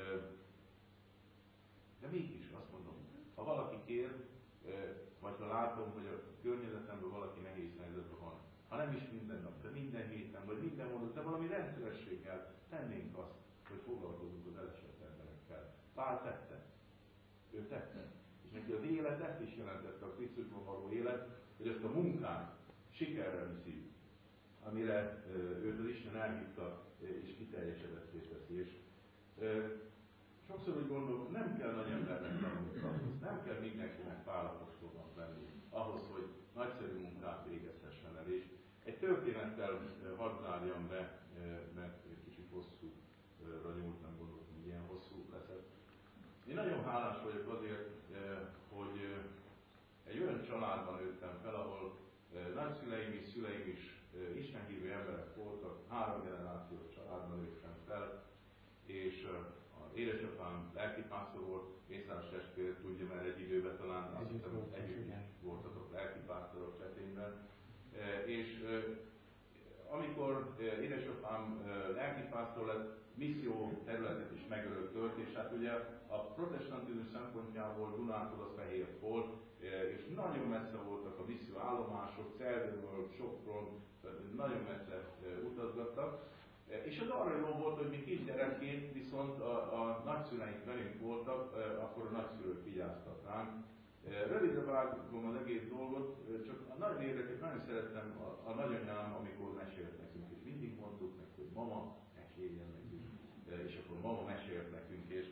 de mégis azt mondom, ha valaki kér, vagy ha látom, hogy a környezetemben valaki nehéz helyzetben van, ha nem is minden nap, de minden héten, vagy minden módon, de valami rendszerességgel tennénk azt, hogy foglalkozunk az elesett emberekkel. Pál tette. Ő tette. És neki az élet ezt is jelentette, a Krisztusban való élet, hogy ezt a munkát sikerre viszi, amire őt az Isten elhívta, és kiteljesedetté teszi. És sokszor úgy gondolom, nem kell nagy embernek lenni ahhoz, nem kell mindenkinek Pál apostolnak lenni ahhoz, hogy nagyszerű munkát végezhessen el. És egy történettel hadd zárjam be, mert egy kicsit hosszúra nyúltam, gondoltam, hogy ilyen hosszú leszek. Én nagyon hálás vagyok azért, hogy egy olyan családban nőttem édesapám lelkipásztor volt, Mészáros testvér, tudja, mert egy időben talán azt hiszem együtt voltatok lelkipásztorok Csetényben. És amikor édesapám lelkipásztor lett, misszió területet is megörökölt, és hát ugye a protestantizmus szempontjából Dunántúl az fehér volt, és nagyon messze voltak a misszió állomások, Celből, Sopron, nagyon messze utazgattak. És az arra jó volt, hogy mi kisgyerekként viszont a nagyszüleink velünk voltak, akkor a nagyszülők vigyáztak ránk. Rövidre vágom az egész dolgot, csak nagyon érdekes, nagyon szerettem a nagyanyám, amikor mesélt nekünk, és mindig mondtuk neki, hogy mama, meséljen nekünk, és akkor mama mesélt nekünk, és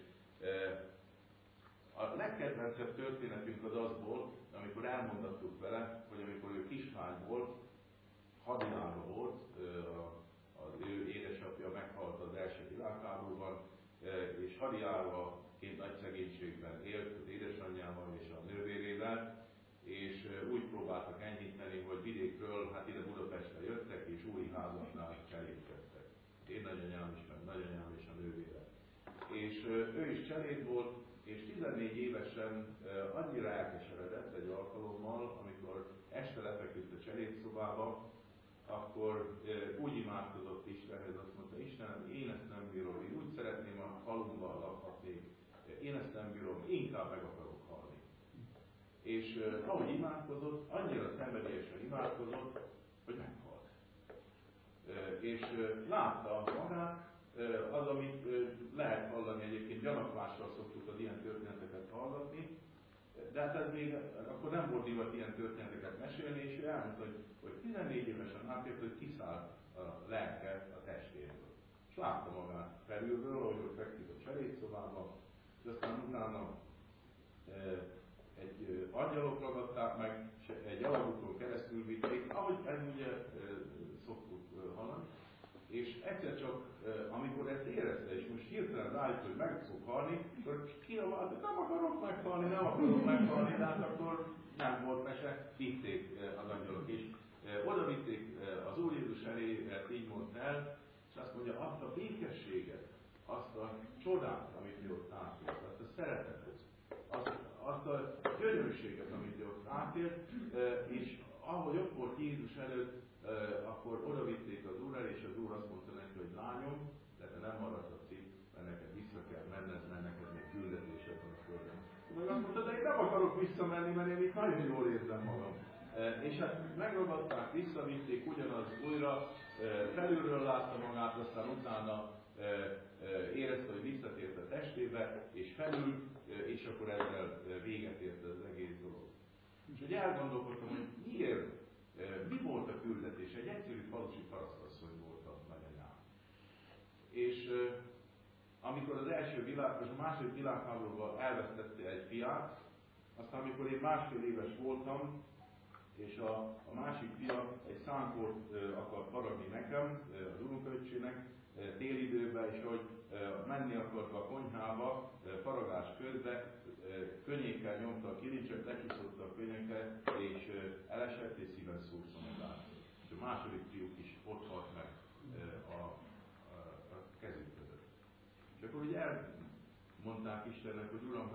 a legkedvencebb történetünk az az volt, amikor elmondattuk vele, hogy amikor ő kislány volt, hadilárva volt, az ő édesapja meghalt az első világháborúban, és hadilárvaként nagy szegénységben élt az édesanyjával és a nővérével, és úgy próbáltak enyhíteni, hogy vidékről, hát ide Budapestre jöttek, és új házaknál cselédkedtek. Én nagyanyám is, meg nagyanyám és a nővére. És ő is cseléd volt, és 14 évesen annyira elkeseredett egy alkalommal, amikor este lefeküdt a cselédszobába, akkor úgy imádkozott Istenhez, azt mondta, Istenem, én ezt nem bírom, én úgy szeretném a falumban lakhatni, én ezt nem bírom, inkább meg akarok halni. És ahogy imádkozott, annyira szenvedélyesen imádkozott, hogy meghalt. És látta magát, az, amit lehet hallani egyébként, gyanakvással szoktuk az ilyen történeteket hallgatni, de hát ez még akkor nem volt divat ilyen történeteket mesélni, és ő elmondta, hogy 14 évesen átért, hogy kiszállt a lelke a testéről. És látta magát felülről, ahogy ott fekszik a cselédszobában, és aztán utána egy angyalok ragadták meg, és egy alagúton keresztül vitték, ahogy ez ugye szoktuk hallani. És egyszer csak, amikor ezt érezte, és most hirtelen rájött, hogy meg fog halni, akkor kiabált, hogy nem akarok meghalni, nem akarok meghalni, de hát akkor nem volt mese, vitték az angyalok is. Oda vitték az Úr Jézus elé, ezt így mondta el, és azt mondja, azt a békességet, azt a csodát, amit ő ott átélt, azt a szeretetet, azt a gyönyörűséget, amit ő ott átélt, és ahogy ott volt Jézus előtt, akkor oda vitték az Úr elé, és az Úr azt mondta neki, hogy lányom, de te nem maradhatsz itt, mert neked vissza kell menned, mert neked még küldetésed van a földön. Meg azt mondta, de én nem akarok visszamenni, mert én itt nagyon jól érzem magam. És hát megragadták, visszavitték ugyanaz újra, felülről látta magát, aztán utána érezte, hogy visszatért a testébe, és felül, és akkor ezzel véget ért az egész dolog. És hogy elgondolkodtam, hogy miért, mi volt a küldetés? Egy egyszerű falusi parasztasszony volt a nagyanyám. És amikor az a második világháborúban elvesztette egy fiát, aztán amikor én másfél éves voltam, és a másik fia egy szánkot akart faragni nekem, az unokaöccsének, télidőben, és hogy menni akart a konyhába, faragás közben, könnyékkel nyomta a kilincset, lecsúszott a könnyekre, és elesett, és szíven szúrta magát. És a második fiúk is ott halt meg a kezük között. És akkor ugye elmondták Istennek, hogy Uram,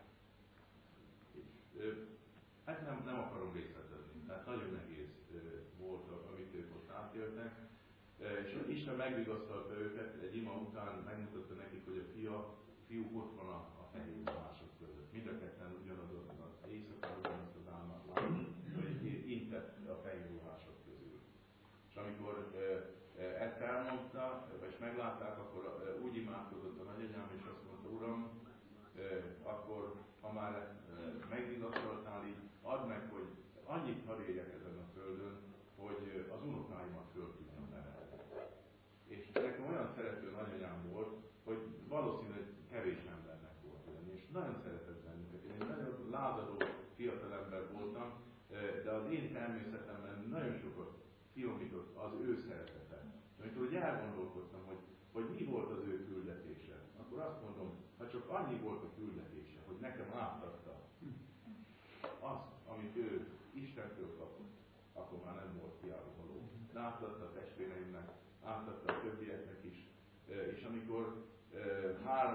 hát nem akarom részletezni. Tehát nagyon nehéz volt, amit ők ott átéltek. És Isten megvigasztalta őket, egy ima után megmutatta nekik, hogy a fiúk ott van a fehér ruhások között. Mind a ketten ugyanazon az éjszakán ugyanazt az álmát látták, hogy intett a fehér ruhások közül. És amikor ezt elmondta, és meglátták, akkor úgy imádkozott a nagyanyám, és azt mondta, Uram, akkor ha már megvigasztaltál így, add meg, hogy annyit hadd éljek ezen a földön, hogy az unokáimat föl tudjam nevelni. És nekem olyan szerető nagyanyám volt, hogy valószínűleg kevés embernek volt lenni, és nagyon szeretett bennünket. Én egy nagyon lázadó fiatalember voltam, de az én természetemben nagyon sokat finomított az ő szeretete. Amikor úgy elgondolkodtam, hogy mi volt az ő küldetése, akkor azt mondom, ha csak annyi volt a küldetése, hogy nekem átadta azt, amit ő Istentől kapott, akkor már nem volt hiába való. De átadta a testvéreimnek, átadta a többieknek is. És amikor 3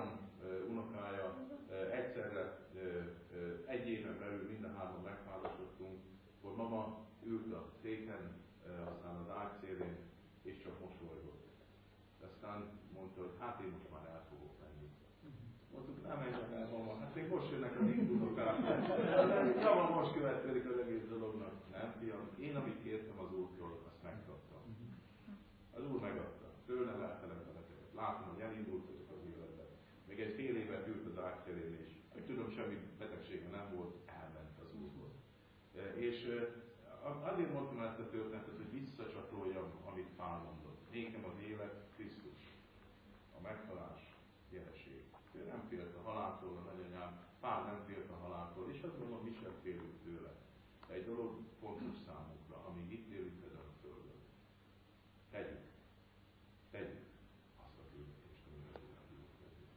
unokája, egyszerre egy éven belül mind a hárman megházasodtunk, akkor mama ült a széken, aztán az ágy szélén, és csak mosolygott. Aztán mondta, hogy hát én most már el fogok menni. Mondtuk, nem menj el, mama, hát még most jönnek az indulokák. Java most következik az egész dolognak. Nem, fiam, én amit kértem az Úrtól, azt megkaptam. Az Úr megadta. Fölneveltelek benneteket. Látom, hogy elindultatok az életbe. Még egy fél évet ült az ágyszerén, és hogy tudom, semmi betegsége nem volt, elment az Úrhoz. És azért mondtam ezt a történetet, hogy visszacsatoljam, amit Pál mondott. Nékem az élet Krisztus, a meghalás nyereség. Ő nem félt a haláltól, a nagyanyám, Pál nem félt a haláltól, és azt mondom, mi sem félünk tőle. De egy dolog fontos számunkra, amíg itt élünk ezen a földön. Tegyük azt a küldetést, amire az Úr küldetünk.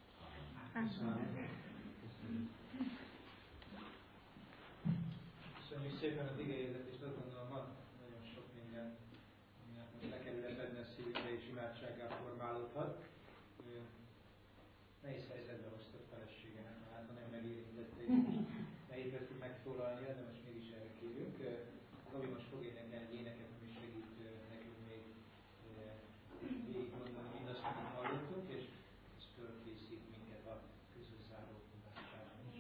Köszönjük szépen az igéjegyzést, azt gondolom, van nagyon sok minden, aminek most lekerül ebben a szívünkbe és imádsággá formálódhat. Nehéz helyzetbe hoztott feleségenek, hát nagyon megérintette, és nehéz lesz megszólalnia, de most mégis erre kérünk. Gabi most fog énekelni egy éneket, ami segít nekünk még végig gondolni mindazt, amit hallottunk, és ez fölkészít minket a közösszáró tudására is.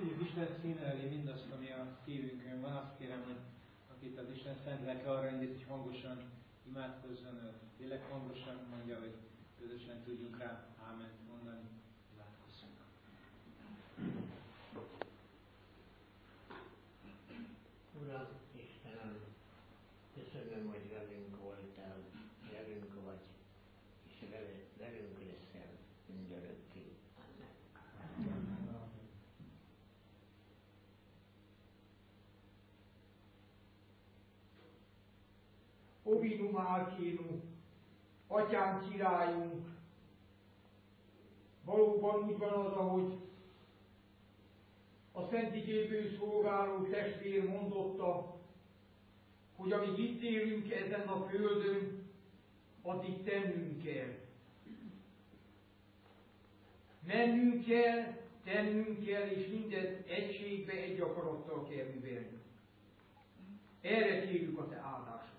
és Isten színe elé mindazt, ami a szívünkön van. Azt kérem, hogy akit az Isten szent lelke arra indít, hogy hangosan imádkozzon, tényleg hangosan mondja, hogy közösen tudjunk rá áment mondani. Imádkozzunk. Uram, Istenem, köszönöm, hogy velünk voltál, velünk vagy, és velünk leszel mindörökké. Amen. Ovinum Alkénum, Atyám királyunk, valóban úgy van az, ahogy a Szentigéből szolgáló testvér mondotta, hogy amíg itt élünk ezen a földön, addig tennünk kell. Mennünk kell, tennünk kell, és mindezt egységbe, egy akarattal kell művelni. Erre kérjük a te áldásod.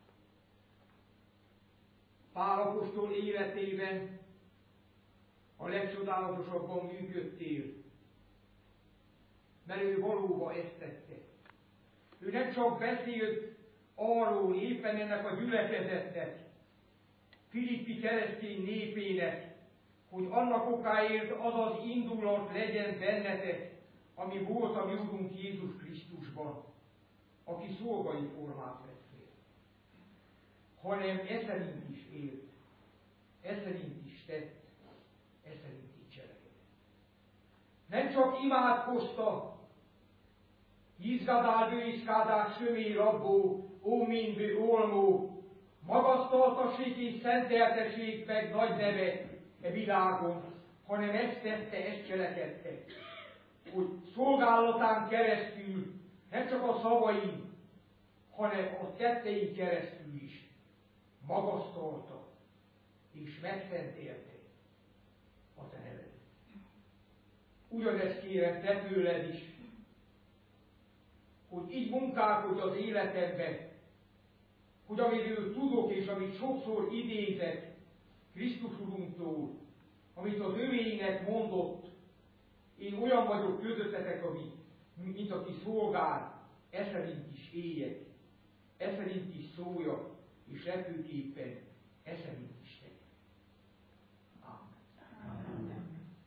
Pál apostol életében a legcsodálatosabban működtél, mert ő valóban ezt tette. Ő nem csak beszélt arról éppen ennek a gyülekezetnek, Filippi keresztény népének, hogy annak okáért az az indulat legyen bennetek, ami volt a mi Urunk Jézus Krisztusban, aki szolgai formát vett fel, hanem szerint is élt, szerint is tett, szerint is cselekedett. Nem csak imádkozta, Izgadál bőiszkádás sömély rabbó, ó mindbő olmó, magasztaltassék és szenteltessék meg nagy neve e világon, hanem ezt tette, ezt cselekedte, hogy szolgálatán keresztül, nem csak a szavain, hanem a tettei keresztül is magasztalta és megszentélte a te neved. Ugyanezt kérem te tőled is, hogy így munkálkodj az életedben, hogy amiről tudok és amit sokszor idézek Krisztus Urunktól, amit az övéinek mondott, én olyan vagyok közöttetek, mint aki szolgál, szerint is éljek, szerint is szóljak, és repülképpen szerint is tegyek. Amen.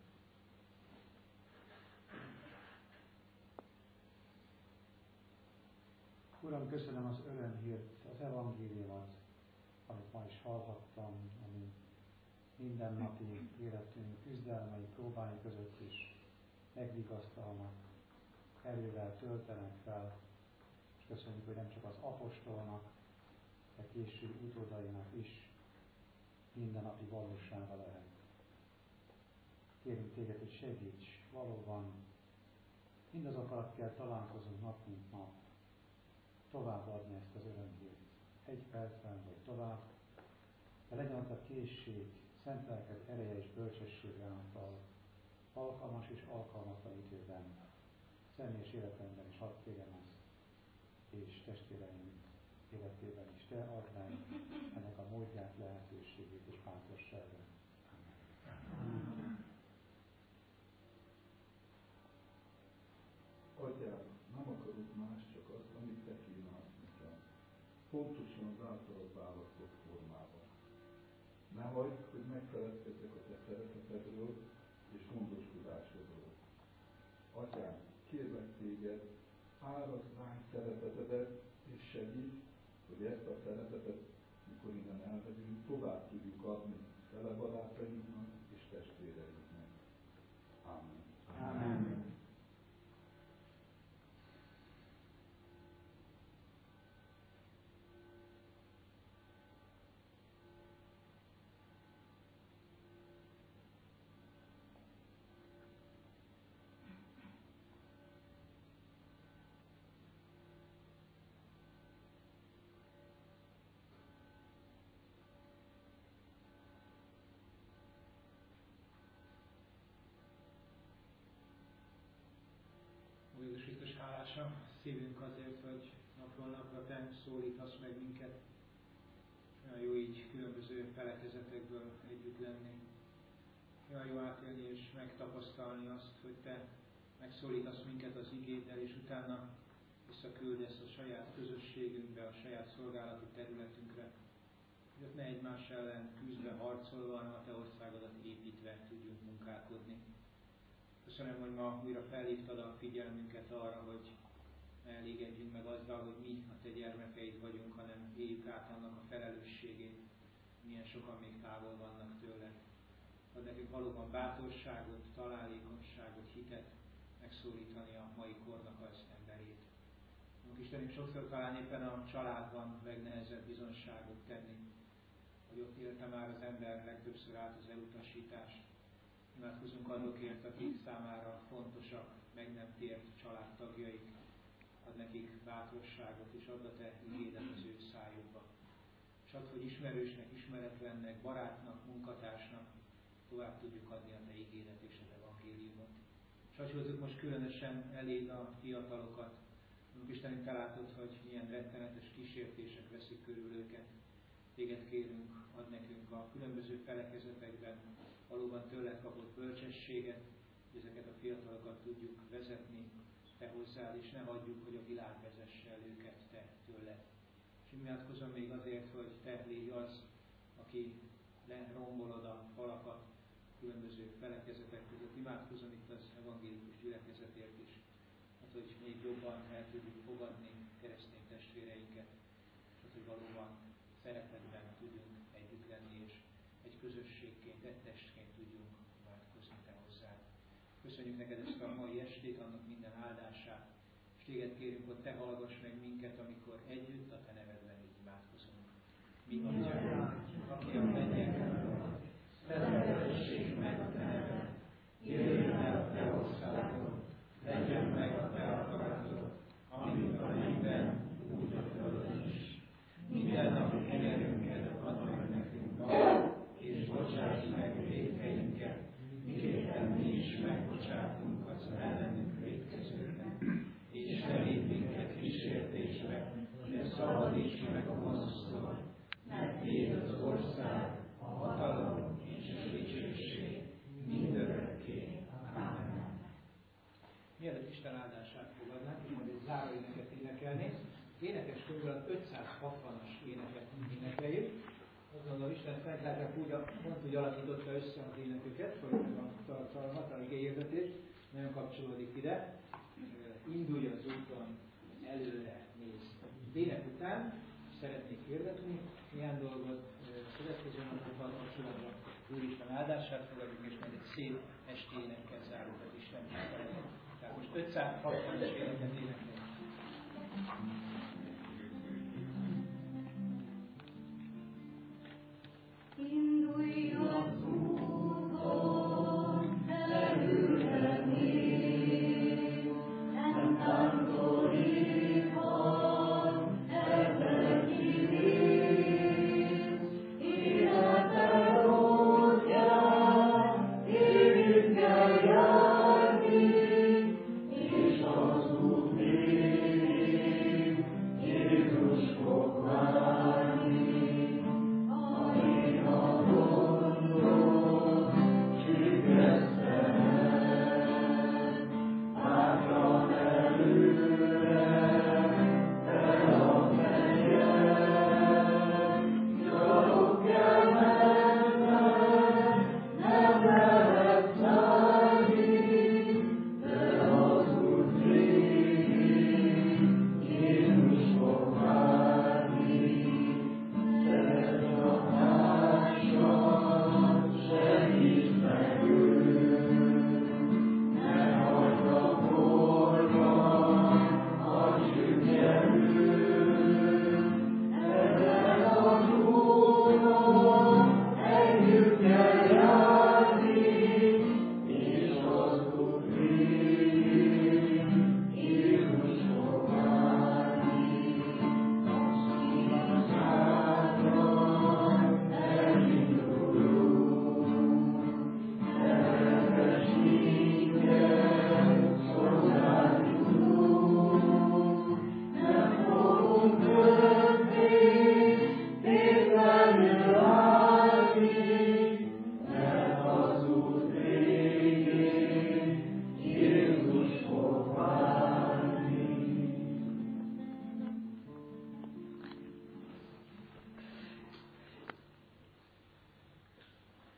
Uram, köszönöm az örömhírt, az evangéliumot, amit ma is hallhattam, ami mindennapi életünk küzdelmei, próbái között is megvigasztalnak, erővel töltenek fel, és köszönjük, hogy nem csak az apostolnak, de később utódainak is mindennapi valósága lehet. Kérünk téged, hogy segíts, valóban mindazokkal, akikkel találkozunk nap mint nap, továbbadni ezt az örömhírt. Egy percben vagy tovább, de legyen ott a készség, szent lelked ereje és bölcsesség által, alkalmas és alkalmatlan időben, személyes életemben is hadd kérjem ezt, és testvéreim életében is te add meg ennek a módját, lehetőségét és bátorságát. Atyám, nem akarunk más, csak azt, amit te kínálsz nekem. Pontosan az általad választott formában. Ne hagyd, hogy megfeledkezzek a te szeretetedről és gondoskodásodról. Atyám, kérlek téged, árasd ránk szeretetedet, és segíts, hogy ezt a szeretetet, mikor innen elmegyünk, tovább tudjuk adni fele barátainknak és testvéreinknek. Amen. Amen. Jézus Krisztus, hálása szívünk azért, hogy napról napra te szólítasz meg minket. Olyan jó így különböző felekezetekből együtt lenni. Olyan jó átélni és megtapasztalni azt, hogy te megszólítasz minket az igéddel, és utána visszaküldesz a saját közösségünkbe, a saját szolgálati területünkre, hogy ott ne egymás ellen küzdve, harcolva, hanem a Te országodat építve tudjunk munkálkodni. Köszönöm, hogy ma újra felhívtad a figyelmünket arra, hogy ne elégedjünk meg azzal, hogy mi a Te gyermekeid vagyunk, hanem éljük át annak a felelősségét, milyen sokan még távol vannak tőle. Ad nekünk valóban bátorságot, találékonyságot, hitet megszólítani a mai kornak az emberét. Istenünk, sokszor talán éppen a családban legnehezebb bizonságot tenni, hogy ott élte már az ember legtöbbször át az elutasítást. Imádkozunk azokért, akik számára fontosak, meg nem tért családtagjaik. Ad nekik bátorságot, és add a Te igédet az ő szájukba. És add, hogy ismerősnek, ismeretlennek, barátnak, munkatársnak tovább tudjuk adni a Te igédet és az evangéliumot. És hadd hozzuk most különösen eléd a fiatalokat. Istenünk, Te látod, hogy milyen rettenetes kísértések veszik körül őket. Téged kérünk, add nekünk a különböző felekezetekben valóban tőled kapott bölcsességet, hogy ezeket a fiatalokat tudjuk vezetni Te hozzád, és ne hagyjuk, hogy a világ vezesse el őket Te tőled. És imádkozom még azért, hogy Te légy az, aki lerombolod a falakat különböző felekezetek között. Imádkozom itt az evangélikus gyülekezetért is, hát, hogy még jobban el tudjuk fogadni keresztény testvéreinket, és hogy valóban szeretetben tudjunk együtt lenni, és egy közösségként, egy testként tudjunk imádkozni Te hozzád. Köszönjük neked ezt a mai estét, annak minden áldását, és Téged kérünk, hogy Te hallgass meg minket, amikor együtt a Te nevedben így imádkozunk. Mi Atyánk, aki a mennyekben van, szenteltessék meg a Te neved, jöjjön el a Te országod, legyen meg a Te akaratod, amint a mennyben, úgy a földön is. Mindennapi kenyerünket add meg nekünk ma, és bocsáss meg vétkeinket, miképpen mi is megbocsátunk az ellenünk vétkezőknek. És ne vigy minket kísértésbe, de szabadíts meg a gonosztól, mert Tiéd az ország, a hatalom és a dicsőség mindörökké. Amen. Mielőtt Isten áldását fogadnánk, és majd egy záró éneket énekelnék, énekes könyvben 560-as éneket énekeljük. Azt gondolom, Isten szentlélek pont úgy alakította össze az éneküket, hogy a tartalmat, a igéhirdetést nagyon kapcsolódik ide. Indulj az úton, előre néz. Ének után szeretnék hirdetni néhány dolgot, következő napokkal kapcsolatban Úristen áldását fogadjuk, és majd egy szép esti énekkel zárjuk az Isten tiszteletet. Tehát most 560-as éneket énekeljük. Indulj az úton, előre nézd, nem tántoríthat, ebben kivész, élete útján, évig kell járni, és az út végén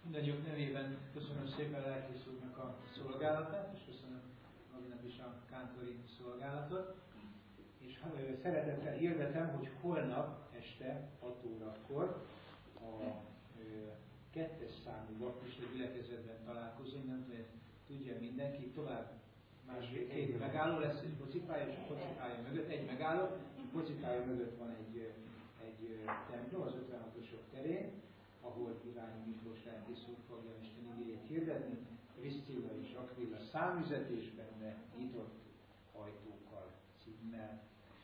Mindannyiuk nevében köszönöm szépen lelkész úrnak a szolgálatát, és köszönöm magának is a kántori szolgálatot. És szeretettel hirdetem, hogy holnap este 6 órakor a 2-es számú baptista gyülekezetben találkozunk, nem tudja mindenki, tovább két megálló lesz, egy focipálya, és a focipálya mögött egy megálló, és a focipálya mögött van egy templom az 56-osok terén, ahol Iványi Miklós lelkész úr fogja Isten igéjét hirdetni, Krisztina és Akvilla számüzetésben, nyitott ajtókkal címmel.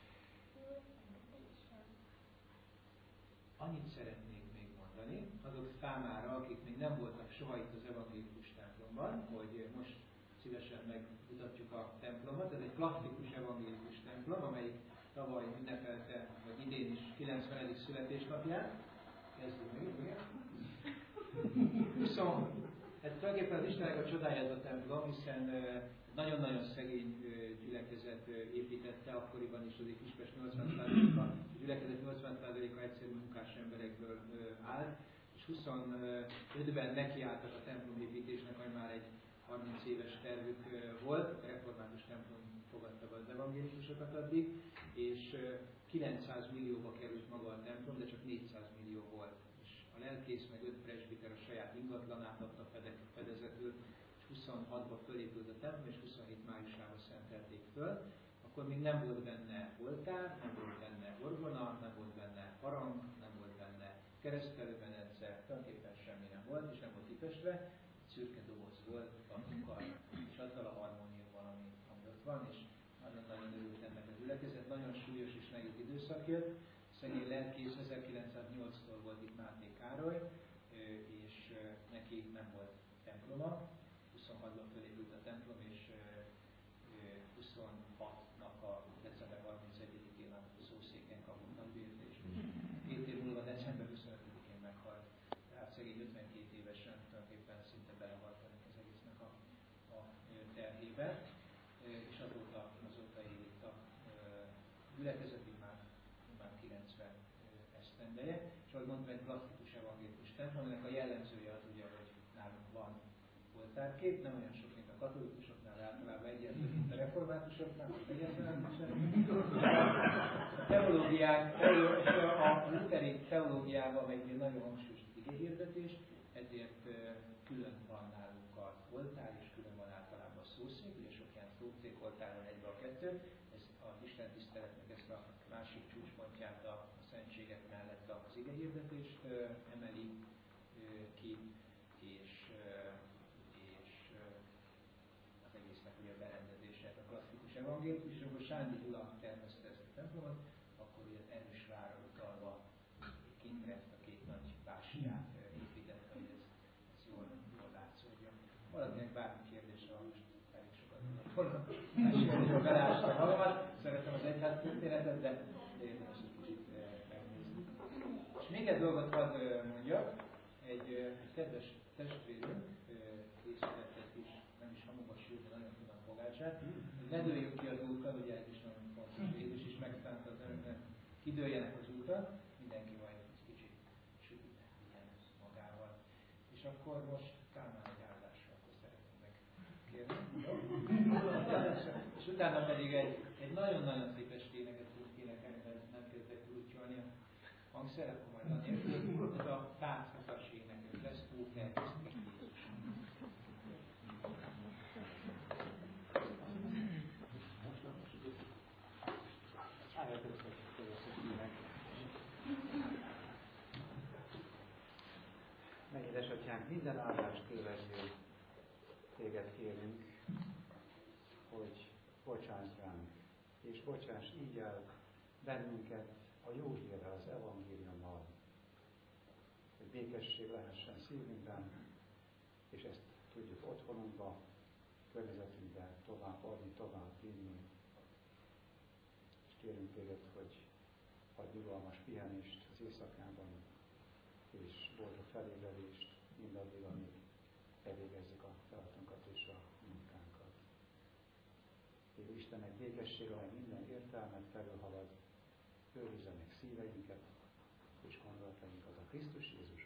Annyit szeretnék még mondani azok számára, akik még nem voltak soha itt az evangélikus templomban, hogy most szívesen megmutatjuk a templomot. Ez egy plastikus evangélikus templom, amelyik tavaly ünnepelte, vagy idén is 90. születésnapját. Kezdjük meg, igen. Hát tulajdonképpen az Istennek a csodája ez a templom, hiszen nagyon-nagyon szegény gyülekezet építette, akkoriban is azért Kispest 80%-a, a gyülekezet 80%-a egyszerű munkás emberekből állt, és 25-ben nekiálltak a templomépítésnek, hogy már egy 30 éves tervük volt, a református templom fogadta be az evangélikusokat addig, és 900 millióba került maga a templom, de csak 400 millió volt. A lelkész meg 5 presbiter a saját ingatlanát adta fedezetül, és 26-ban fölépült a templom, és 27 májusában szentelték föl. Akkor még nem volt benne oltár, nem volt benne orgona, nem volt benne harang, nem volt benne keresztelőmedence, tulajdonképpen semmi nem volt, és nem volt kifestve, szürke doboz volt, tanukkal, és azzal a harmóniával, ami ott van, és nagyon-nagyon örült ennek a gyülekezet. Nagyon súlyos és nehéz időszak jött. Szegény lelkész 1908-tól volt itt Máté Károly, és neki nem volt temploma. 26-ban fölépült a templom, és 26-nak a december 31-én a szószéken kapott nagybért, és 2 év múlva december 25-én meghalt. Tehát szegény 52 évesen tulajdonképpen szinte belehalt az egésznek a terhébe, és azóta él itt a gyülekezeti már 90 esztendeje, és ahogy mondtam, egy plastikus evangélikus templom, aminek a jellemzője az ugye, hogy nálunk van oltárkép, nem olyan sok, mint a katolikusoknál, általában egyetlen, mint a reformátusoknál, vagy egyetlen sem. A teológiák, a luteri teológiában, amelyik nagyon hangsúlyos igéhirdetés, ezért külön van nálunk az oltár, és külön van általában a szószék, ugye sok ilyen szószékoltár van egybe a kettő, ez az Isten tiszteletnek ezt a másik csúcspontját a szentségek mellett az igehirdetést emeli ki, és az egésznek ugye a berendezése, a klasszikus evangélikus, és amikor Sándi Gyula tervezte ezt a templomot, akkor ugye erős rára utalva kintre ezt a 2 nagy bástyát építette, hogy ez jól látszódjon. Valakinek bármi kérdése van, most elég sokat tudok mesélni, belástam magamat, szeretem az egyház történetet, de érdemes egy kicsit megnézni. És még egy dolgot hadd mondjak, egy kedves testvérünk készített egy kis, nem is hamuba sült, de nagyon finom fogácsát. Ledőjük ki az úton, ugye ez is nagyon fontos, hogy Jézus is megszánta az önöknek, kidőljenek az úton, mindenki majd egy kicsit sütít vigyen magával. És akkor most Kálmán egy áldásra, akkor szeretném megkérni. És utána pedig egy nagyon-nagyon szép esténeket tudunk énekelni, de nem kezdek rútyolni a hangszer, akkor majd anélkül. Ez a tánchazas énekünk lesz, Ó, felkészítik Jézus. Menj, édesatyánk, minden áldást tévedő téged kérünk, hogy bocsáss ránk, és bocsáss így el bennünket a jó hírre, az evangéliummal, hogy békesség lehessen szívünkben, és ezt tudjuk otthonunkba, környezetünkbe tovább adni, tovább vinni. És kérünk téged, hogy adj nyugalmas pihenést az éjszakában, és boldog felébredést mindaddig, amíg elvégezzük a feladatunkat és a munkánkat. Élő Istennek békessége, amely minden értelmet felülhalad, őrizze meg szíveinket és gondolatainkat a Krisztus Jézus